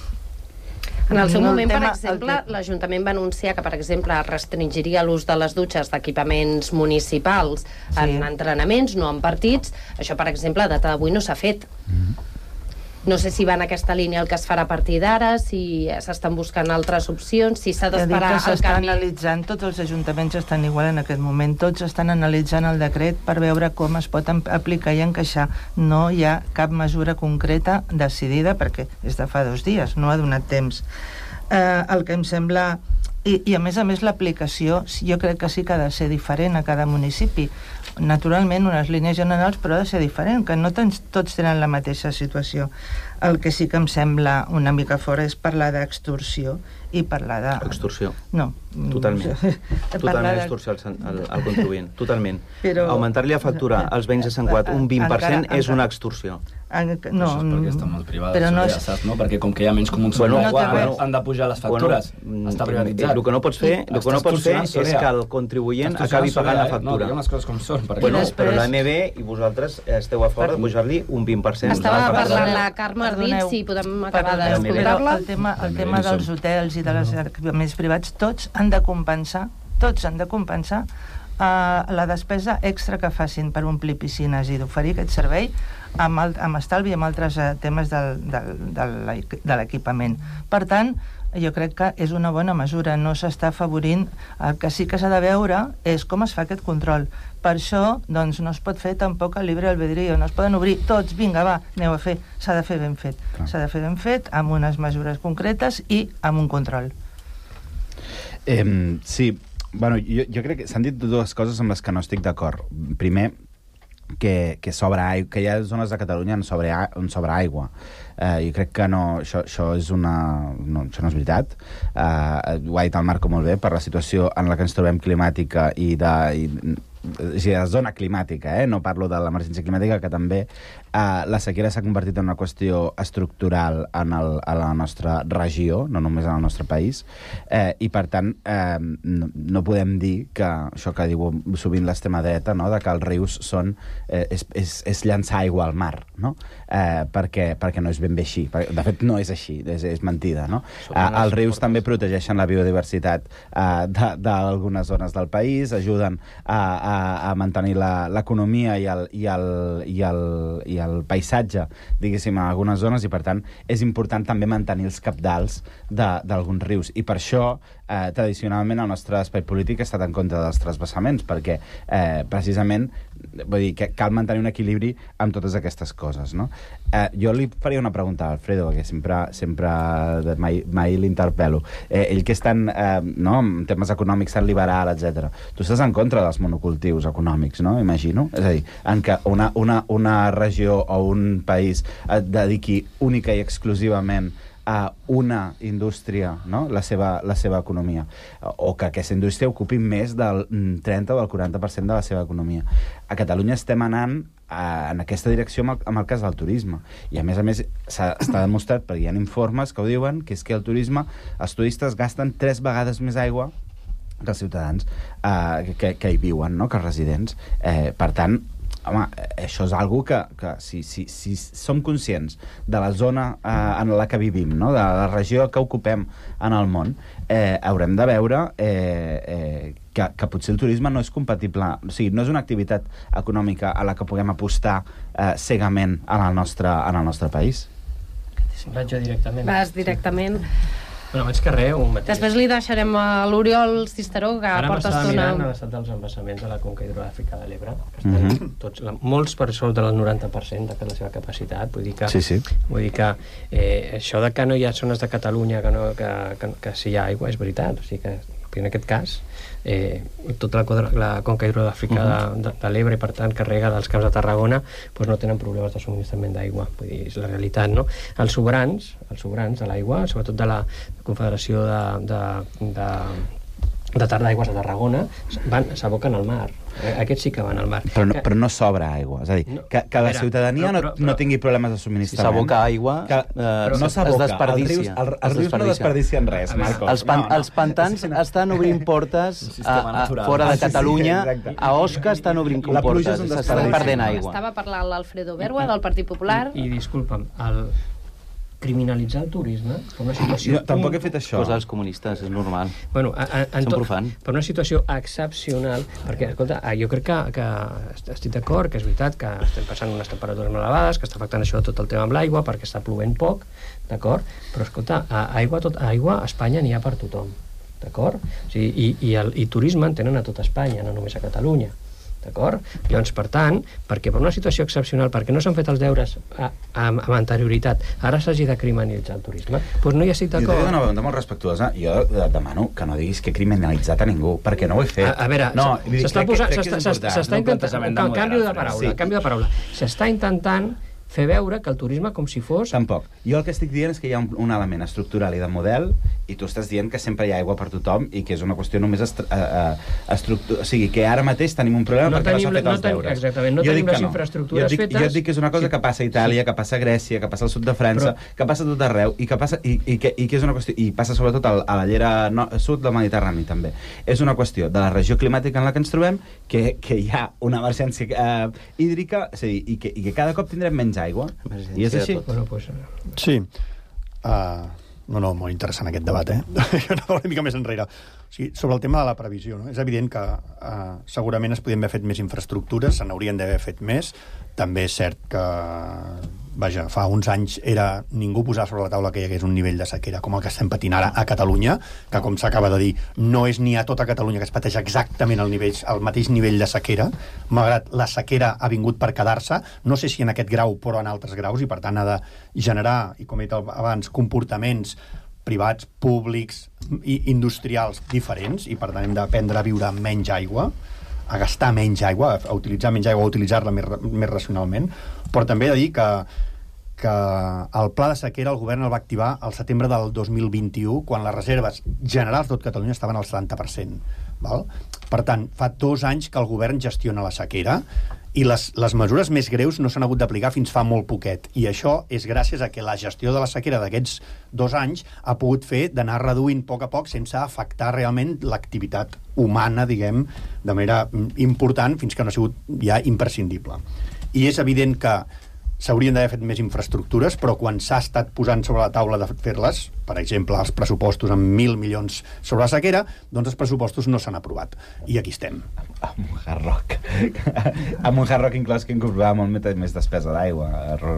H: En el seu
J: no,
H: moment,
J: el tema,
H: per exemple,
J: te...
H: l'Ajuntament va anunciar que, per exemple, restringiria l'ús de les dutxes d'equipaments municipals sí. en entrenaments, no en partits. Això, per exemple, a data d'avui no s'ha fet. Mm. No sé si va en aquesta línia el que es farà a partir d'ara, si s'estan buscant altres opcions, si s'ha d'esperar el
J: s'està
H: canvi...
J: analitzant, tots els ajuntaments estan igual en aquest moment, tots estan analitzant el decret per veure com es pot aplicar i encaixar. No hi ha cap mesura concreta decidida, perquè és de fa dos dies, no ha donat temps. Eh, el que em sembla... I, I a més a més l'aplicació jo crec que sí que ha de ser diferent a cada municipi. Naturalment unes línies generals, però ha de ser diferent, que no tens, tots tenen la mateixa situació. El que sí que em sembla una mica fora és parlar d'extorsió i parlar de...
O: Extorsió.
J: No.
O: Totalment. Totalment extorsió al, al, al contribuent. Totalment. Però... augmentar-li la factura als veïns de Sant Cugat un vint per cent encara, és una extorsió.
J: En, no,
N: això és perquè estan molt privades,
J: però no,
N: ja saps, no? Perquè com que hi ha menys comuns
O: bueno,
N: d'aigua,
O: bueno,
N: han de pujar les factures, bueno, està privatitzat.
O: El que no pots fer, el que no pots fer és que el contribuent acabi pagant la factura.
N: No, diguem les coses com són.
O: Bueno, però l'A M B i vosaltres esteu a favor de pujar-li un vint per cent.
H: Estava parlant la Carme Ardit, si podem acabar d'escoltar-la.
J: El tema, el tema dels hotels i de les equipaments privats, tots han de compensar, tots han de compensar uh, la despesa extra que facin per omplir piscines i d'oferir aquest servei amb, el, amb estalvi i amb altres uh, temes del, del, del, de l'equipament. Per tant, jo crec que és una bona mesura, no s'està afavorint. El que sí que s'ha de veure és com es fa aquest control. Per això, doncs, no es pot fer tampoc el libre albedrío, no es poden obrir tots, vinga, va, aneu a fer. S'ha de fer ben fet. S'ha de fer ben fet, amb unes mesures concretes i amb un control.
P: Eh, sí, bueno, jo, jo crec que s'han dit dues coses amb les que no estic d'acord. Primer, que, que, sobra aigua, que hi ha zones de Catalunya on sobra, on sobra aigua. Uh, jo crec que no, això, això, és una, no, això no és veritat. Uh, ho ha dit el Marco molt bé, per la situació en la que ens trobem climàtica i de... I, és a dir, la zona climàtica, eh? No parlo de l'emergència climàtica, que també eh, la sequera s'ha convertit en una qüestió estructural en el, a la nostra regió, no només en el nostre país, eh, i per tant eh, no, no podem dir que això que diu sovint l'extrema dreta, no? De que els rius són, eh, és, és, és llançar aigua al mar, no? Eh, perquè, perquè no és ben bé així. De fet, no és així, és, és mentida, no? Eh, els rius també protegeixen la biodiversitat eh, d'algunes zones del país, ajuden a, a a mantenir l'economia i, el, i, el, i, el, i el paisatge, diguéssim, en algunes zones, i per tant és important també mantenir els cabdals d'alguns rius. I per això, eh, tradicionalment, el nostre espai polític ha estat en contra dels trasbassaments, perquè eh, precisament vull dir que cal mantenir un equilibri amb totes aquestes coses, no? Eh, jo li faria una pregunta a Alfredo, perquè sempre, sempre mai, mai l'interpel·lo. Eh, ell que és tan, eh, no, en temes econòmics, tan liberal, etcètera. Tu estàs en contra dels monocultius econòmics, no? Imagino. És a dir, en què una, una, una regió o un país et dediqui única i exclusivament a una indústria, no? la, seva, la seva economia, o que aquesta indústria ocupi més del trenta o del quaranta per cent de la seva economia. A Catalunya estem anant a, en aquesta direcció amb el, amb el cas del turisme, i a més a més està demostrat, perquè hi ha informes que ho diuen, que és que el turisme, els turistes gasten tres vegades més aigua que els ciutadans eh, que, que hi viuen, no? que els residents. Eh, per tant, home, això és algo que, que si, si, si som conscients de la zona eh, en la que vivim, no? de la regió que ocupem en el món, eh, haurem de veure eh, eh, que, que potser el turisme no és compatible, o sigui, no és una activitat econòmica a la que puguem apostar eh, cegament en el nostre, en el nostre país.
M: Vaig jo directament.
H: Vas directament.
M: Bueno, abans que res, un mateix.
H: Després li deixarem a l'Oriol Cisteró, que
M: Ara
H: porta
M: estona...
H: estona...
M: Ara m'estava mirant l'estat dels embassaments de la conca hidrogràfica de l'Ebre, que estan
P: Mhm.
M: tots, la, molts per sobre del noranta per cent de la seva capacitat, vull dir que,
P: Sí, sí.
M: vull dir que eh, això de que no hi ha zones de Catalunya que, no, que, que, que sí hi ha aigua és veritat, o sigui que en aquest cas eh, tota la, la conca hidrogràfica uh-huh. de, de, de l'Ebre, per tant, que rega dels camps de Tarragona, doncs no tenen problemes de subministrament d'aigua, vull dir, és la realitat, no? Els sobrans, els sobrans de l'aigua, sobretot de la Confederació de, de, de, de Tardaigües de Tarragona, van, s'aboquen al mar. Aquests sí que van al mar.
P: Però no,
M: que...
P: però no sobra aigua. És a dir, que, que la
M: Espera,
P: ciutadania
M: però, però,
P: no, no tingui problemes de subministrament.
O: Si s'aboca aigua,
P: que,
O: eh,
P: no
O: es
P: s'aboca.
O: desperdicia.
P: Els rius, el,
O: Es
P: els rius no desperdicien res,
O: A veure,
P: Marcos.
O: Els, pan,
P: no, no.
O: els pantans estan obrint portes a, a, fora de
P: Ah, sí, sí,
O: Catalunya,
P: exacte.
O: a Osca estan obrint
P: La pluja és
O: portes,
P: un
O: s'estan
P: desperdici.
O: perdent aigua.
H: Estava parlant l'Alfredo Bergua, del Partit Popular.
M: I, i disculpa'm, el criminalitzar el turisme per una situació...
O: Jo tampoc he fet això. Cosa dels comunistes, és normal.
M: Bueno, a, a, en
O: Són
M: tot,
O: profan.
M: per una situació excepcional, perquè, escolta, jo crec que, que estic d'acord, que és veritat que estem passant unes temperatures molt elevades, que està afectant això tot el tema amb l'aigua, perquè està plovent poc, d'acord? Però, escolta, a, aigua, tot, a aigua a Espanya n'hi ha per tothom, d'acord? O sigui, i, i, el, i turisme en tenen a tot Espanya, no només a Catalunya. D'acord? Llavors, per tant, perquè per una situació excepcional, perquè no s'han fet els deures a, a, amb anterioritat, ara s'hagi de criminalitzar el turisme, doncs no hi estic
P: Jo
M: d'acord.
P: t'he una pregunta molt respectuosa. Jo et demano que no diguis que he criminalitzat a ningú, perquè no ho he fet.
M: A, a veure,
P: no,
M: s'està posant... S'està intentant... Un canvi de paraula,
P: sí.
M: canvi de paraula. S'està intentant fer veure que el turisme com si fos...
P: Tampoc. Jo el que estic dient és que hi ha un, un element estructural i de model, i tu estàs dient que sempre hi ha aigua per tothom i que és una qüestió només estru estructura... O sigui, que ara mateix tenim un problema
M: No
P: perquè
M: tenim,
P: no s'ha fet
M: no
P: els
M: tenim,
P: deures.
M: exactament, no
P: jo
M: tenim
P: dic
M: les
P: que no.
M: infraestructures
P: jo dic,
M: fetes...
P: Jo et dic que és una cosa
M: sí.
P: que passa a Itàlia, sí. que passa a Grècia, que passa al sud de França, Però... que passa a tot arreu, i que passa i, i, que, i que és una qüestió... I passa sobretot a, a la llera no, sud del Mediterrani, també. És una qüestió de la regió climàtica en la que ens trobem, que, que hi ha una emergència eh, hídrica, és a dir, i que, i que cada cop tindrem menys aigua. I és així.
M: Bueno, pues...
K: Sí. Uh, no, no, molt interessant aquest debat, eh? Jo anava una mica més enrere. O sigui, sobre el tema de la previsió, no? És evident que uh, segurament es podien haver fet més infraestructures, se n'haurien d'haver fet més. També és cert que, vaja, fa uns anys era ningú posava sobre la taula que hi hagués un nivell de sequera com el que estem patint ara a Catalunya, que, com s'acaba de dir, no és ni a tota Catalunya que es pateix exactament el, nivell, el mateix nivell de sequera, malgrat la sequera ha vingut per quedar-se, no sé si en aquest grau però en altres graus, i per tant ha de generar, i com he dit abans, comportaments privats, públics i industrials diferents, i per tant hem d'aprendre a viure amb menys aigua, a gastar menys aigua, a utilitzar menys aigua, a utilitzar-la més, més racionalment, però també he de dir que, que el pla de sequera el govern el va activar al setembre del dos mil vint-i-u, quan les reserves generals de tot Catalunya estaven al setanta per cent. Val? Per tant, fa dos anys que el govern gestiona la sequera, i les, les mesures més greus no s'han hagut d'aplicar fins fa molt poquet. I això és gràcies a que la gestió de la sequera d'aquests dos anys ha pogut fer d'anar reduint a poc a poc sense afectar realment l'activitat humana, diguem, de manera important, fins que no ha sigut ja imprescindible. I és evident que s'haurien d'haver fet més infraestructures, però quan s'ha estat posant sobre la taula de fer-les, per exemple, els pressupostos amb mil milions sobre la sequera, doncs els pressupostos no s'han aprovat. I aquí estem.
P: Amb un hard rock. Amb un hard rock inclòs que incorporava molt més despesa d'aigua.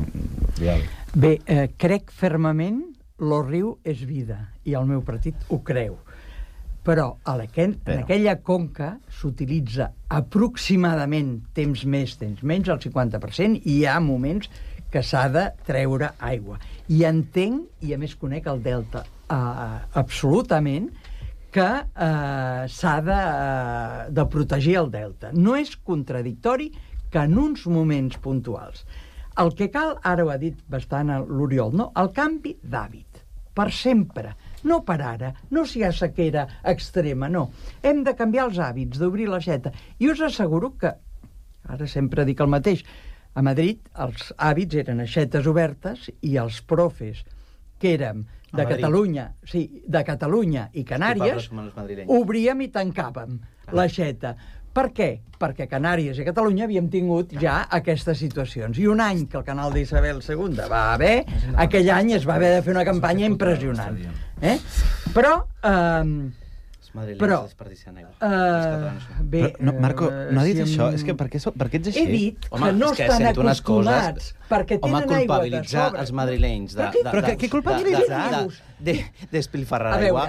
L: Bé, eh, crec fermament lo riu és vida, i el meu partit ho creu. Però en aquella conca s'utilitza aproximadament temps més, temps menys, el cinquanta per cent, i hi ha moments que s'ha de treure aigua. I entenc, i a més conec el delta eh, absolutament, que eh, s'ha de, eh, de protegir el delta. No és contradictori que en uns moments puntuals. El que cal, ara ho ha dit bastant l'Oriol, no? El canvi d'hàbit, per sempre. No per ara, no si hi ha sequera extrema, no. Hem de canviar els hàbits, d'obrir l'aixeta. I us asseguro que, ara sempre dic el mateix, a Madrid els hàbits eren aixetes obertes i els profes que érem de Catalunya, sí, de Catalunya i Canàries, obríem i tancàvem l'aixeta. Per què? Perquè Canàries i Catalunya havíem tingut ja aquestes situacions. I un any que el canal d'Isabel segona va haver, aquell any es va haver de fer una campanya impressionant. Eh? Però... Eh, però... Uh, bé,
P: però no, Marco, no ha dit
L: si
P: això? És que per què, per què ets així?
L: He dit Home, que no que estan acostumats, perquè tenen
O: Home,
L: aigua de
O: culpabilitzar
L: sobre.
O: els madrilenys de, de,
L: però què, què culpabilitzar-los?
O: De, de, despilfarrar aigua.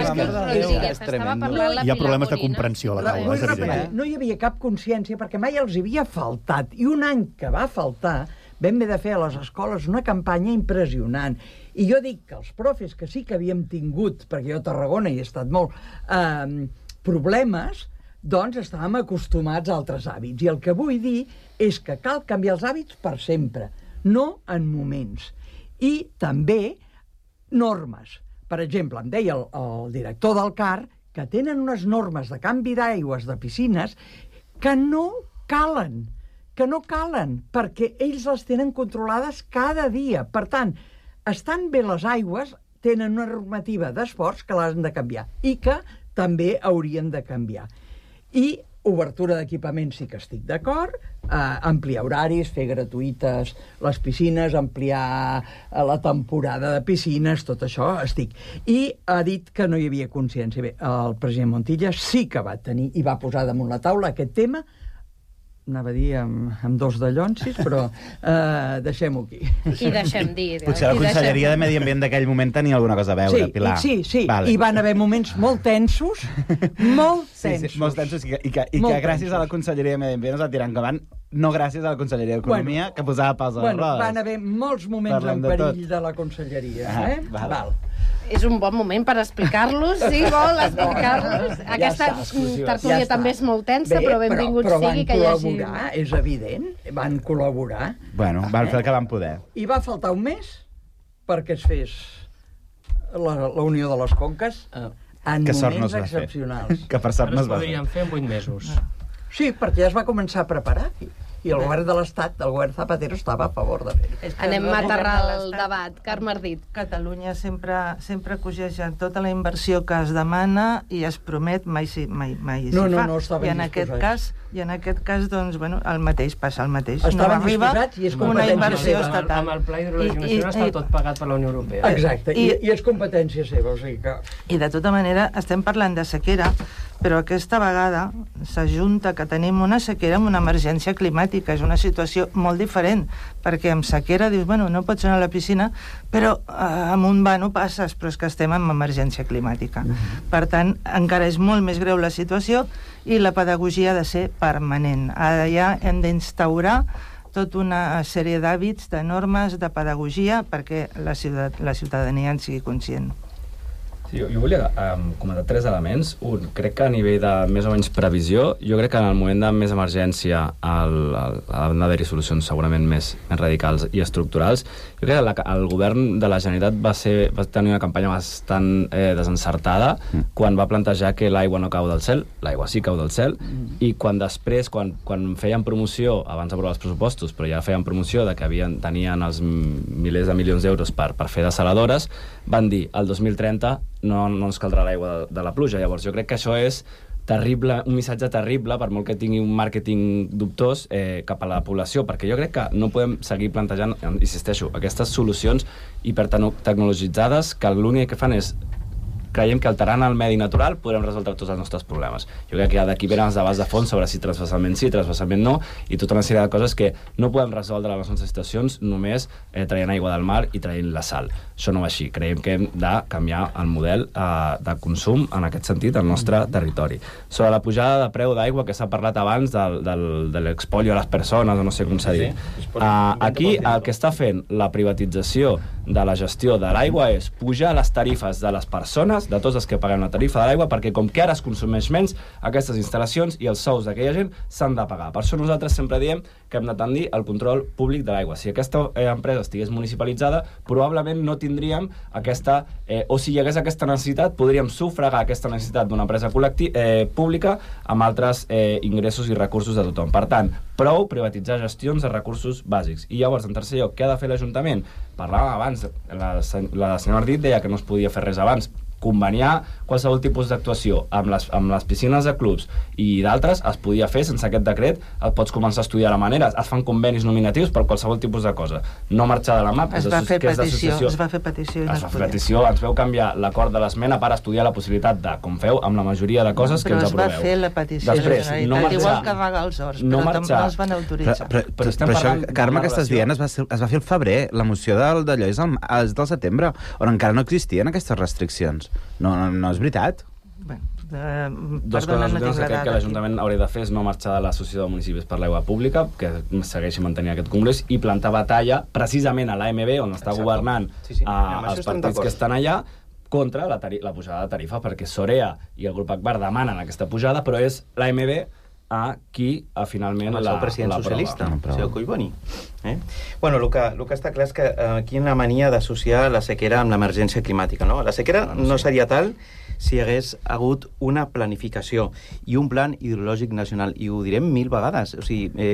K: Hi ha problemes de comprensió a la taula, és evident.
L: No hi havia cap consciència perquè mai els havia faltat. I un any que va faltar vam haver de fer a les escoles una campanya impressionant. I jo dic que els profes que sí que havíem tingut, perquè jo a Tarragona hi he estat molt, eh, problemes, doncs estàvem acostumats a altres hàbits. I el que vull dir és que cal canviar els hàbits per sempre, no en moments. I també normes. Per exemple, em deia el, el director del C A R que tenen unes normes de canvi d'aigües de piscines que no calen, que no calen, perquè ells les tenen controlades cada dia. Per tant, estan bé les aigües, tenen una normativa d'esforç que l'han de canviar i que també haurien de canviar. I obertura d'equipaments sí que estic d'acord, eh, ampliar horaris, fer gratuïtes les piscines, ampliar la temporada de piscines, tot això estic. I ha dit que no hi havia consciència. Bé, el president Montilla sí que va tenir i va posar damunt la taula aquest tema, anava a dir amb, amb dos de llonsis, però eh, deixem-ho aquí.
H: I deixem dir.
P: Potser la Conselleria de Medi Ambient d'aquell moment tenia alguna cosa a veure,
L: sí,
P: Pilar.
L: Sí, sí,
P: vale.
L: Hi van haver moments molt tensos, molt tensos.
P: Sí, sí, molt tensos, i que, i que, i que gràcies tensos. A la Conselleria de Medi Ambient es va tirar endavant, no gràcies a la Conselleria d'Economia, bueno, que posava pals a les
L: bueno,
P: rodes.
L: Van haver molts moments Parlem en perill de, de la Conselleria. Ah, eh?
P: val.
L: Val.
H: És un bon moment per explicar-los, si vol explicar-los. Aquesta ja tertúlia ja també és molt tensa, Bé, però benvingut
L: però, però
H: sigui que hi hagi...
L: Però van col·laborar, és evident, van col·laborar.
P: Bueno, van fer el que van poder.
L: I va faltar un mes perquè es fes la, la Unió de les Conques en
P: que
L: moments no excepcionals.
P: Que per sort no es va fer.
M: Ara es podrien fer en vuit mesos.
L: Sí, perquè ja es va començar a preparar. I el govern de l'Estat, el govern Zapatero, estava a favor de fer-ho.
H: Anem a aterrar el debat. Carme Ardit.
J: Catalunya sempre, sempre cogeja tota la inversió que es demana i es promet, mai s'hi mai, mai
L: no,
J: fa.
L: No, no estaven
J: I en aquest cas, i en aquest cas, doncs, bueno, el mateix, passa el mateix.
L: Estaven
J: no arriba
L: i és
J: una inversió
M: seva.
J: estatal.
M: Amb el pla d'hidrogeneració està tot pagat per la Unió Europea.
L: Exacte, i, i és competència seva, o sigui que...
J: I de tota manera, estem parlant de sequera, però aquesta vegada s'ajunta que tenim una sequera amb una emergència climàtica. És una situació molt diferent, perquè amb sequera dius, bueno, no pots anar a la piscina, però eh, amb un vano passes, però és que estem en emergència climàtica. Uh-huh. Per tant, encara és molt més greu la situació i la pedagogia ha de ser permanent. Ara ja hem d'instaurar tota una sèrie d'hàbits, de normes, de pedagogia, perquè la, ciutat, la ciutadania en sigui conscient.
N: Sí, jo, jo volia um, comentar tres elements. Un, crec que a nivell de més o menys previsió, jo crec que en el moment de més emergència el, el, han d'haver-hi solucions segurament més, més radicals i estructurals. Jo crec que la, el govern de la Generalitat va, ser, va tenir una campanya bastant eh, desencertada mm. quan va plantejar que l'aigua no cau del cel, l'aigua sí cau del cel, mm. i quan després, quan, quan feien promoció, abans d'aprovar els pressupostos, però ja feien promoció de que havien, tenien els milers de milions d'euros per, per fer desaladores, van dir, el dos mil trenta no, no ens caldrà l'aigua de, de la pluja. Llavors jo crec que això és terrible, un missatge terrible, per molt que tingui un màrqueting dubtós, eh, cap a la població, perquè jo crec que no podem seguir plantejant, insisteixo, aquestes solucions hipertecnologitzades que l'únic que fan és creiem que alterant el medi natural podrem resoldre tots els nostres problemes. Jo crec que d'aquí venen els debats de fons sobre si transversalment sí, transversalment no, i tota una sèrie de coses que no podem resoldre les nostres situacions només eh, traient aigua del mar i traient la sal. Això no va així. Creiem que hem de canviar el model eh, de consum en aquest sentit al nostre territori. Sobre la pujada de preu d'aigua que s'ha parlat abans del, del, de l'expolio a les persones, o no sé com s'ha dit. Sí, uh, aquí el que està fent la privatització de la gestió de l'aigua és pujar les tarifes de les persones, de tots els que paguem la tarifa de l'aigua, perquè com que ara es consumeix menys, aquestes instal·lacions i els sous d'aquella gent s'han de pagar. Per això nosaltres sempre diem que hem de tendir al control públic de l'aigua. Si aquesta eh, empresa estigués municipalitzada, probablement no tindríem aquesta, eh, o si hi hagués aquesta necessitat, podríem sufragar aquesta necessitat d'una empresa eh, pública amb altres eh, ingressos i recursos de tothom. Per tant, prou privatitzar gestions de recursos bàsics. I llavors, en tercer lloc, què ha de fer l'Ajuntament? Parlàvem abans, la, la senyora Ardit deia que no es podia fer res abans. Conveniar qualsevol tipus d'actuació amb les, amb les piscines de clubs i d'altres es podia fer sense aquest decret. El pots començar a estudiar la manera, es fan convenis nominatius per qualsevol tipus de cosa, no marxar de la M A P.
J: Es va fer petició, es va fer petició
N: es va fer petició, ens veu canviar l'acord de l'esmena per estudiar la possibilitat de, com feu amb la majoria de coses que ens aproveu.
J: Però es va fer la petició.
N: Després, no marxar,
J: igual que va als horts, però no, marxar, no els van autoritzar.
P: Però, però, però, però això, Carme, que estàs dient, es va, ser, es va fer el febrer, la moció del, d'allò és, el, és del setembre, on encara no existien aquestes restriccions. No, no, no és veritat.
J: Bueno, eh,
N: Dos coses últimes que crec que l'Ajuntament hauria de fer és no marxar de l'Associació de Municipis per l'Aigua Pública, que segueixi mantenint aquest congrés, i plantar batalla precisament a l'A M B, on està Exacte. governant sí, sí. A, els partits que estan allà, contra la, la pujada de tarifa, perquè Sorea i el grup Agbar demanen aquesta pujada, però és l'A M B a qui a finalment la,
O: el president
N: la
O: socialista,
N: el
O: senyor Collboni. Eh? Bueno, el que, el que està clar és que aquí hi ha una mania d'associar la sequera amb l'emergència climàtica. No? La sequera no, no seria tal si hi hagués hagut una planificació i un plan hidrològic nacional, i ho direm mil vegades. O sigui, eh,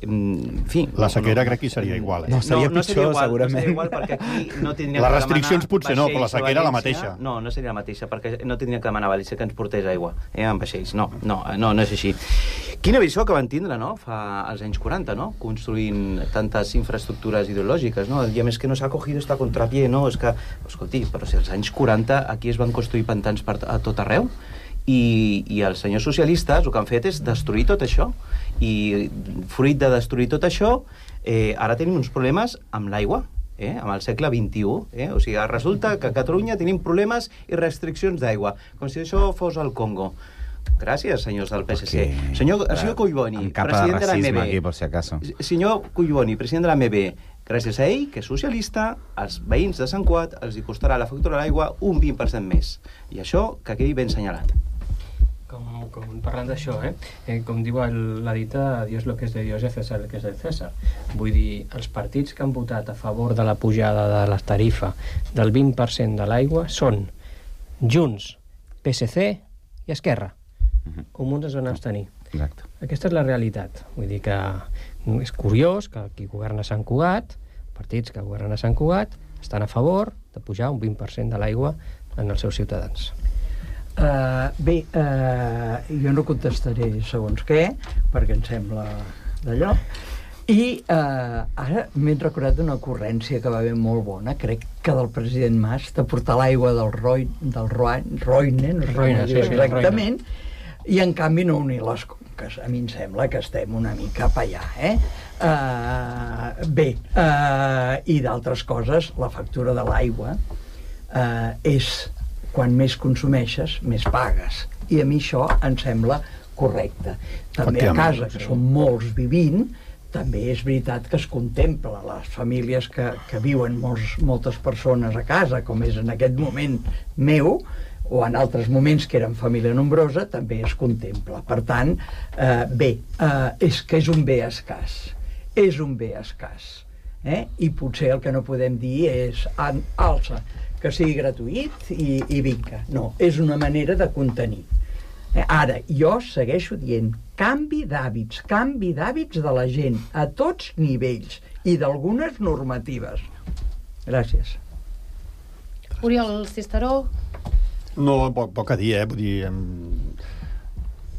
O: en fi...
K: La sequera no, crec que seria igual. Eh?
P: No, seria
O: no, no
P: pitjor,
O: seria igual,
P: segurament.
O: No seria igual, perquè aquí no tindríem
K: Les restriccions potser no, però la sequera la mateixa.
O: No, no seria la mateixa, perquè no tindríem que demanar a València que ens portés aigua eh, amb vaixells. No, no, no, no és així. Quina visió que van tindre, no?, fa als anys quaranta, no?, construint tantes infraestructures hidrològiques, no? I a més que no s'ha cogido esta contrapié, no? És que, escolti, però si als anys quaranta aquí es van construir pantans per a tot arreu, i, i els senyors socialistes el que han fet és destruir tot això, i fruit de destruir tot això, eh, ara tenim uns problemes amb l'aigua, eh, amb el segle vint-i-u, eh? O sigui, resulta que a Catalunya tenim problemes i restriccions d'aigua, com si això fos el Congo. Gràcies, senyors del P S C.
P: Perquè,
O: senyor, senyor Collboni, president de l'A M B.
P: Aquí, per si acaso.
O: Senyor Collboni, president de l'A M B, gràcies a ell, que és socialista, als veïns de Sant Cugat els hi costarà la factura de l'aigua un vint per cent més. I això que quedi ben senyalat.
M: Com, com parlant d'això, eh? eh? Com diu el, la dita, Dios lo que es de Dios y César lo que es de César. Vull dir, els partits que han votat a favor de la pujada de la tarifa del vint per cent de l'aigua són Junts, P S C i Esquerra. Uh-huh. Comuns es van abstenir.
P: Exacte.
M: Aquesta és la realitat. Vull dir que és curiós que qui governa Sant Cugat, partits que governen a Sant Cugat, estan a favor de pujar un vint per cent de l'aigua en els seus ciutadans.
L: Uh, bé, uh, jo no contestaré segons què, perquè em sembla d'allò. I uh, ara m'he recordat d'una ocurrència que va haver molt bona, crec que del president Mas, de portar l'aigua del Roi, del Roine, Roine, no sé
M: Roine, sí, sí,
L: exactament, i en canvi no unir les conques. A mi em sembla que estem una mica pa allà, eh? Uh, bé, uh, i d'altres coses, la factura de l'aigua uh, és quan més consumeixes, més pagues. I a mi això em sembla correcte. També a casa, que som molts vivint, també és veritat que es contempla les famílies que, que viuen molts, moltes persones a casa, com és en aquest moment meu, o en altres moments que eren família nombrosa, també es contempla. Per tant, eh, bé, eh, és que és un bé escàs. És un bé escàs. Eh? I potser el que no podem dir és alça, que sigui gratuït i, i vinga. No, és una manera de contenir. Eh, ara, jo segueixo dient canvi d'hàbits, canvi d'hàbits de la gent, a tots nivells, i d'algunes normatives. Gràcies.
H: Oriol Cisteró.
K: No, poc, poc a dir, eh? Vull dir, em...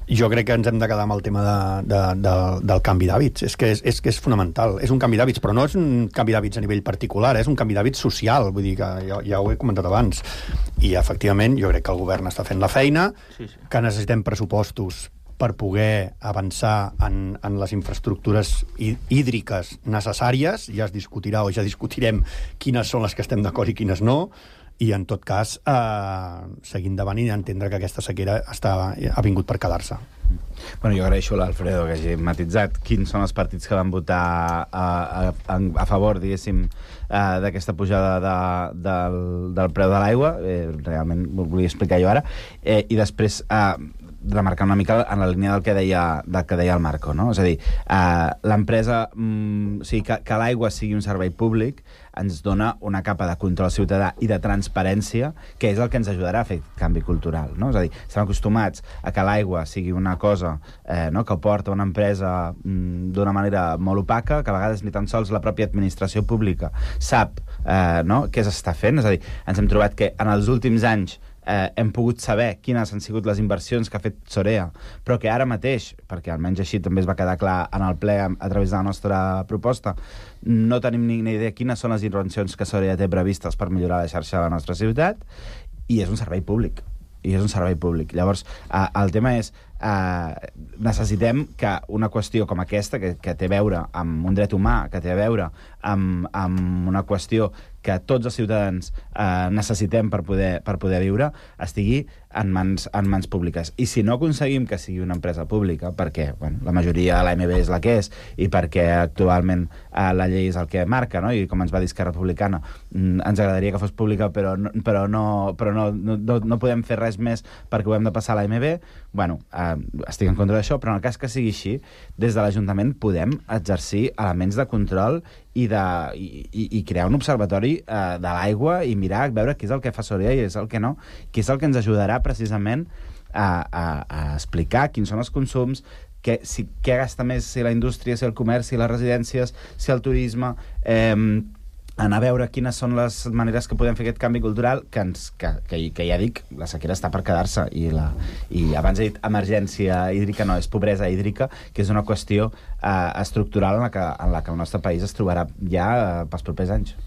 K: Jo crec que ens hem de quedar amb el tema de, de, de, del canvi d'hàbits. És que és, és que és fonamental. És un canvi d'hàbits, però no és un canvi d'hàbits a nivell particular, és un canvi d'hàbits social, vull dir que ja, ja ho he comentat abans. I, efectivament, jo crec que el govern està fent la feina, sí, sí. que necessitem pressupostos per poder avançar en, en les infraestructures hídriques necessàries. Ja es discutirà o ja discutirem quines són les que estem d'acord i quines no, i en tot cas eh, seguir endavant i entendre que aquesta sequera està, ha vingut per quedar-se.
P: Bueno, jo agraeixo a l'Alfredo que hagi matitzat quins són els partits que van votar a, a, a, a favor, diguéssim, uh, d'aquesta pujada de, del, del preu de l'aigua. Eh, realment ho volia explicar jo ara. Eh, I després uh, remarcar una mica en la línia del que deia, del que deia el Marco, no? És a dir, uh, l'empresa, mm, o sigui, que, que l'aigua sigui un servei públic ens dona una capa de control ciutadà i de transparència, que és el que ens ajudarà a fer canvi cultural, no? És a dir, estem acostumats a que l'aigua sigui una cosa eh, no, que porta una empresa mm, d'una manera molt opaca, que a vegades ni tan sols la pròpia administració pública sap eh, no, què s'està fent. És a dir, ens hem trobat que en els últims anys Eh, hem pogut saber quines han sigut les inversions que ha fet Sorea, però que ara mateix, perquè almenys així també es va quedar clar en el ple a, a través de la nostra proposta, no tenim ni idea quines són les inversions que Sorea té previstes per millorar la xarxa de la nostra ciutat, i és un servei públic. I és un servei públic. Llavors, eh, el tema és eh, necessitem que una qüestió com aquesta, que, que té a veure amb un dret humà, que té a veure amb, amb una qüestió que tots els ciutadans eh, necessitem per poder, per poder viure, estigui en mans, en mans públiques. I si no aconseguim que sigui una empresa pública, perquè bueno, la majoria de l'A M B és la que és, i perquè actualment eh, la llei és el que marca, no? I com ens va dir Esquerra Republicana, mm, ens agradaria que fos pública, però, no, però, no, però no, no, no podem fer res més perquè ho hem de passar a l'A M B, bueno, eh, estic en contra d'això, però en el cas que sigui així, des de l'Ajuntament podem exercir elements de control i, de, i, i crear un observatori eh, de l'aigua i mirar, veure què és el que fa Sorea i és el que no, què és el que ens ajudarà precisament a, a, a explicar quins són els consums, que, si, què gasta més, si la indústria, si el comerç, si les residències, si el turisme, eh, anar a veure quines són les maneres que podem fer aquest canvi cultural, que, ens, que, que, que ja dic, la sequera està per quedar-se, i, la, i abans he dit emergència hídrica, no, és pobresa hídrica, que és una qüestió eh, estructural en la, que, en la que el nostre país es trobarà ja eh, pels propers anys.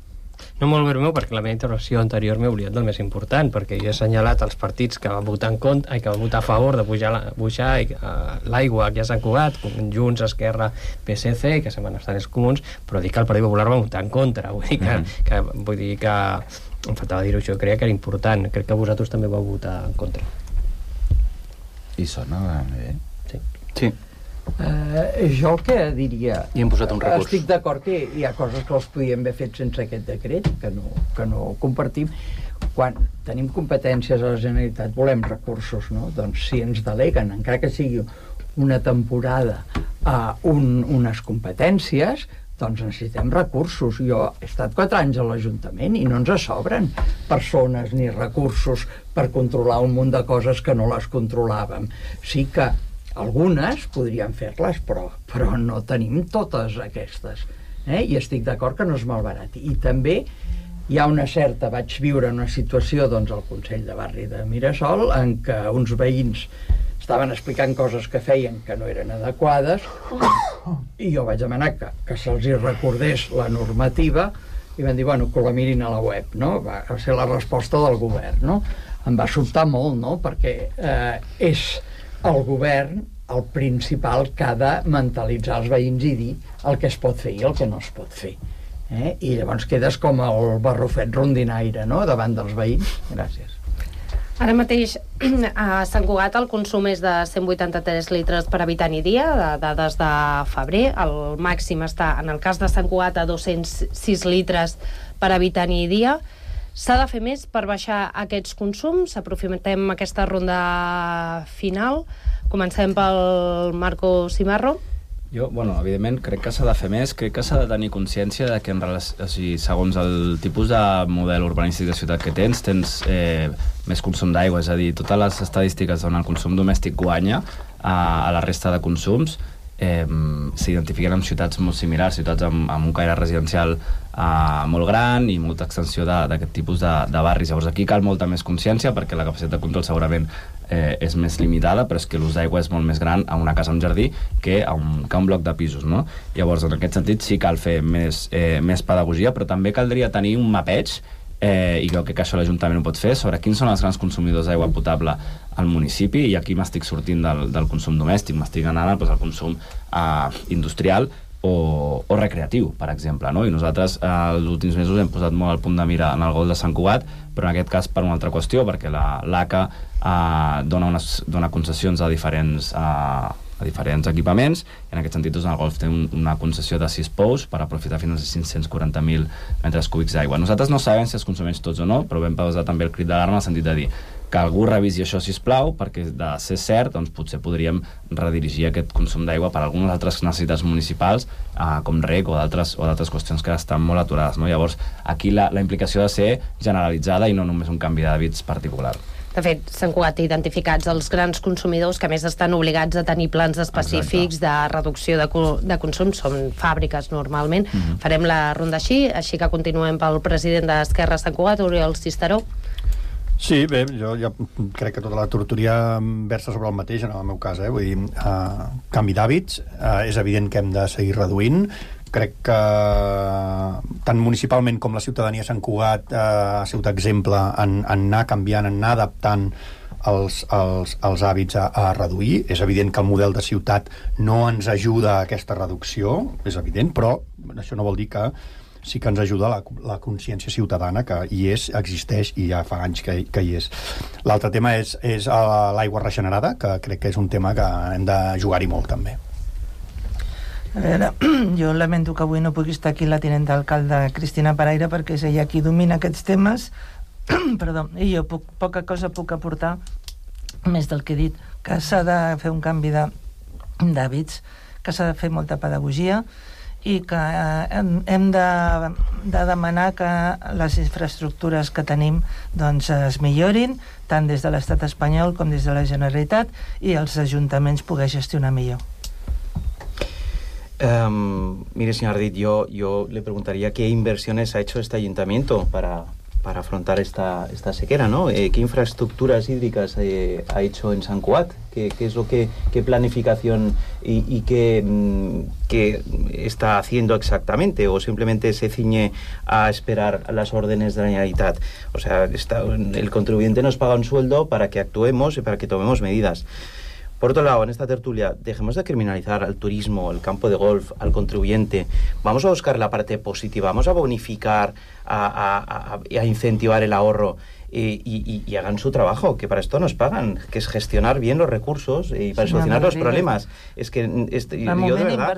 M: No molt breu, perquè la meva intervenció anterior m'he oblidat del més important, perquè jo he assenyalat els partits que van votar en contra, que van votar a favor de pujar la, pujar l'aigua aquí a Sant Cugat, Junts, Esquerra, P S C, que se'n van estar els comuns, però dic que el Partit Popular va votar en contra. Vull dir que, mm-hmm. que, vull dir que em faltava dir-ho, això creia que era important. Crec que vosaltres també vau votar en contra.
P: I sona bé.
M: Sí.
O: Sí.
L: Uh, jo el que diria...
O: I hem posat un recurs.
L: Estic d'acord que hi ha coses que els podíem haver fet sense aquest decret, que no, que no compartim. Quan tenim competències a la Generalitat, volem recursos, no? Doncs si ens deleguen, encara que sigui una temporada, uh, un, unes competències, doncs necessitem recursos. Jo he estat quatre anys a l'Ajuntament i no ens sobren persones ni recursos per controlar un munt de coses que no les controlàvem. Sí que algunes podríem fer-les, però, però no tenim totes aquestes. Eh? I estic d'acord que no es malbarati. I també hi ha una certa... Vaig viure una situació doncs, al Consell de Barri de Mirasol en què uns veïns estaven explicant coses que feien que no eren adequades i jo vaig demanar que, que se'ls hi recordés la normativa i van dir, bueno, que la mirin a la web, no? Va ser la resposta del govern, no? Em va sobtar molt, no? Perquè eh, és el govern el principal que ha de mentalitzar els veïns i dir el que es pot fer i el que no es pot fer. Eh? I llavors quedes com el barrufet rondinaire, no?, davant dels veïns. Gràcies.
H: Ara mateix a Sant Cugat el consum és de cent vuitanta-tres litres per habitant i dia, de dades de febrer. El màxim està, en el cas de Sant Cugat, a dos-cents sis litres per habitant i dia. S'ha de fer més per baixar aquests consums? Aprofitem aquesta ronda final. Comencem pel Marco Cimarro.
N: Jo, bueno, evidentment, crec que s'ha de fer més, crec que s'ha de tenir consciència de que en relació, o sigui, segons el tipus de model urbanístic de ciutat que tens, tens eh, més consum d'aigua, és a dir, totes les estadístiques on el consum domèstic guanya a, a la resta de consums, eh, s'identifiquen amb ciutats molt similars, ciutats amb, amb un caire residencial eh, molt gran i molta extensió d'aquest tipus de, de barris. Llavors aquí cal molta més consciència perquè la capacitat de control segurament eh, és més limitada, però és que l'ús d'aigua és molt més gran a una casa amb jardí que a un, que a un bloc de pisos, no? Llavors, en aquest sentit, sí cal fer més, eh, més pedagogia, però també caldria tenir un mapeig, eh, i crec que això l'Ajuntament ho pot fer, sobre quins són els grans consumidors d'aigua potable al municipi, i aquí m'estic sortint del, del consum domèstic, m'estic anant doncs, al consum eh, industrial o, o recreatiu, per exemple, no? I nosaltres eh, els últims mesos hem posat molt al punt de mira en el Golf de Sant Cugat, però en aquest cas per una altra qüestió, perquè l'A C A eh, dona, unes, dona concessions a diferents eh, a diferents equipaments, i en aquest sentit doncs, el Golf té un, una concessió de sis pous per aprofitar fins a cinc-cents quaranta mil metres cúbics d'aigua. Nosaltres no sabem si es consumeix tots o no, però vam posar també el crit d'alarma en el sentit de dir que algú revisi això, sisplau, perquè de ser cert, doncs potser podríem redirigir aquest consum d'aigua per a algunes altres necessitats municipals, eh, com rec o d'altres o d'altres qüestions que estan molt aturades, no? Llavors, aquí la, la implicació ha de ser generalitzada i no només un canvi d'hàbits particular.
H: De fet, s'han Cugat identificats els grans consumidors que a més estan obligats a tenir plans específics Exacte. de reducció de, de consum, són fàbriques normalment. Mm-hmm. Farem la ronda així, així que continuem pel president d'Esquerra Sant Cugat, Oriol Cisteró.
K: Sí, bé, jo ja crec que tota la tertúlia versa sobre el mateix, en el meu cas, eh? Vull dir, uh, canvi d'hàbits, uh, és evident que hem de seguir reduint. Crec que tant municipalment com la ciutadania Sant Cugat eh, ha sigut exemple en, en anar canviant, en anar adaptant els, els, els hàbits a, a reduir. És evident que el model de ciutat no ens ajuda a aquesta reducció, és evident, però això no vol dir que sí que ens ajuda la, la consciència ciutadana, que hi és, existeix i ja fa anys que, que hi és. L'altre tema és, és l'aigua regenerada, que crec que és un tema que hem de jugar-hi molt també.
J: A veure, jo lamento que avui no pugui estar aquí la tinenta alcalde Cristina Paraire, perquè és ella qui domina aquests temes. Perdó, i jo poc, poca cosa puc aportar més del que he dit, que s'ha de fer un canvi d'hàbits, que s'ha de fer molta pedagogia i que eh, hem de, de demanar que les infraestructures que tenim doncs, es millorin, tant des de l'estat espanyol com des de la Generalitat, i els ajuntaments poder gestionar millor.
O: Um, mire, señor Ardit, yo, yo le preguntaría qué inversiones ha hecho este ayuntamiento para, para afrontar esta, esta sequera, ¿no? Eh, ¿Qué infraestructuras hídricas eh, ha hecho en Sant Cugat? ¿Qué, qué es lo que, qué planificación y, y qué, mm, qué está haciendo exactamente? ¿O simplemente se ciñe a esperar las órdenes de la Generalitat? O sea, está, el contribuyente nos paga un sueldo para que actuemos y para que tomemos medidas. Por otro lado, en esta tertulia, dejemos de criminalizar al turismo, al campo de golf, al contribuyente. Vamos a buscar la parte positiva, vamos a bonificar, a, a, a, a incentivar el ahorro y, y, y hagan su trabajo, que para esto nos pagan, que es gestionar bien los recursos y para sí, solucionar los problemas. Es que este, yo de verdad,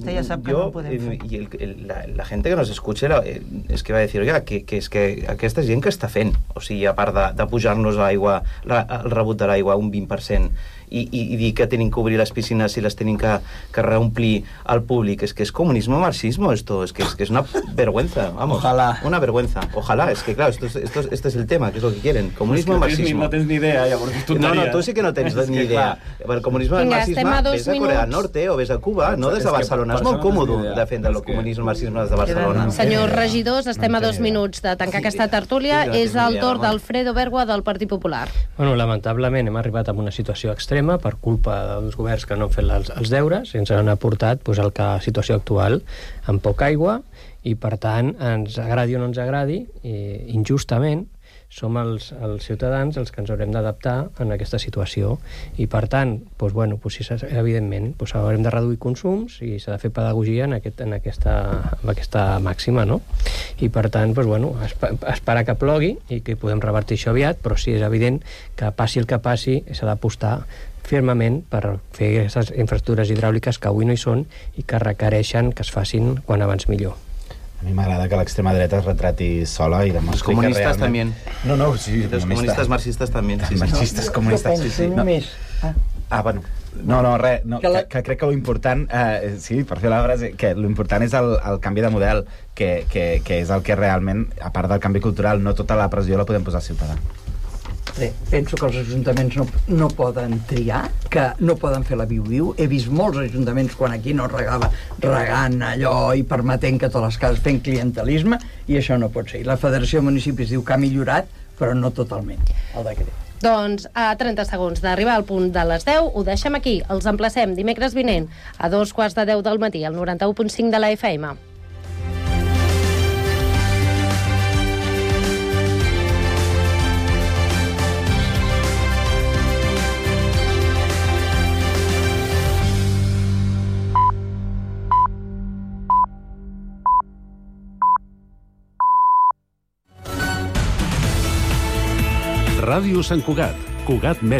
O: yo, y el, el, la, la gente que nos escuche la, es que va a decir, oiga, que, que és que aquesta gent que està fent, o sigui, a part de, de pujar-nos l'aigua, la, el rebut de l'aigua un vint per cent, i, i, i dir que tenim que obrir les piscines i les tenim que, que reomplir al públic, es que es comunismo marxismo esto, es que es, que es una vergüenza, vamos, ojalá. Una vergüenza, ojalá, es que claro, esto, esto, este es el tema, que es lo que quieren, comunismo es que marxismo.
N: No tens ni idea, llavors és tonteria.
O: No, no, tu sí que no tens ni idea. El comunisme i marxisme, ves a Corea del Norte o ves a Cuba, no des de Barcelona. És molt còmode defendre el comunisme i marxisme des de Barcelona.
H: Senyors regidors, estem a dos minuts de tancar aquesta tertúlia. És el torn d'Alfredo Bergua del Partit Popular.
M: Bueno, lamentablement hem arribat a una situació extrema per culpa dels governs que no han fet els, els deures i ens han aportat pues, el que la situació actual amb poca aigua i per tant ens agradi o no ens agradi eh, injustament som els, els ciutadans els que ens haurem d'adaptar en aquesta situació i per tant, doncs, bueno, doncs, si evidentment doncs, haurem de reduir consums i s'ha de fer pedagogia en, aquest, en, aquesta, en aquesta màxima, no? I per tant, doncs, bueno, esperar que plogui i que podem revertir això aviat, però sí, és evident que passi el que passi s'ha d'apostar firmament per fer aquestes infraestructures hidràuliques que avui no hi són i que requereixen que es facin quan abans millor.
P: A mi m'agrada que l'extrema dreta es retrati sola i demostri que realment...
O: Los comunistas también.
P: No, no, sí.
O: Los comunistas marxistes també. Sí,
P: marxistes, comunistes.
J: Sí, sí. No.
P: Ah, bueno. No, no, res. No, que, la... que, que crec que l'important... Eh, sí, per fer la frase, que l'important és el, el canvi de model, que, que, que és el que realment, a part del canvi cultural, no tota la pressió la podem posar al ciutadà.
L: Bé, penso que els ajuntaments no, no poden triar, que no poden fer la viu-viu. He vist molts ajuntaments quan aquí no regava regant allò i permetent que totes les cases fent clientelisme, i això no pot ser. I la Federació de Municipis diu que ha millorat, però no totalment, el decret.
H: Doncs a trenta segons d'arribar al punt de les deu, ho deixem aquí. Els emplacem dimecres vinent a dos quarts de deu del matí, al noranta u punt cinc de la F M.
Q: Ràdio Sant Cugat, Cugat Mèdia.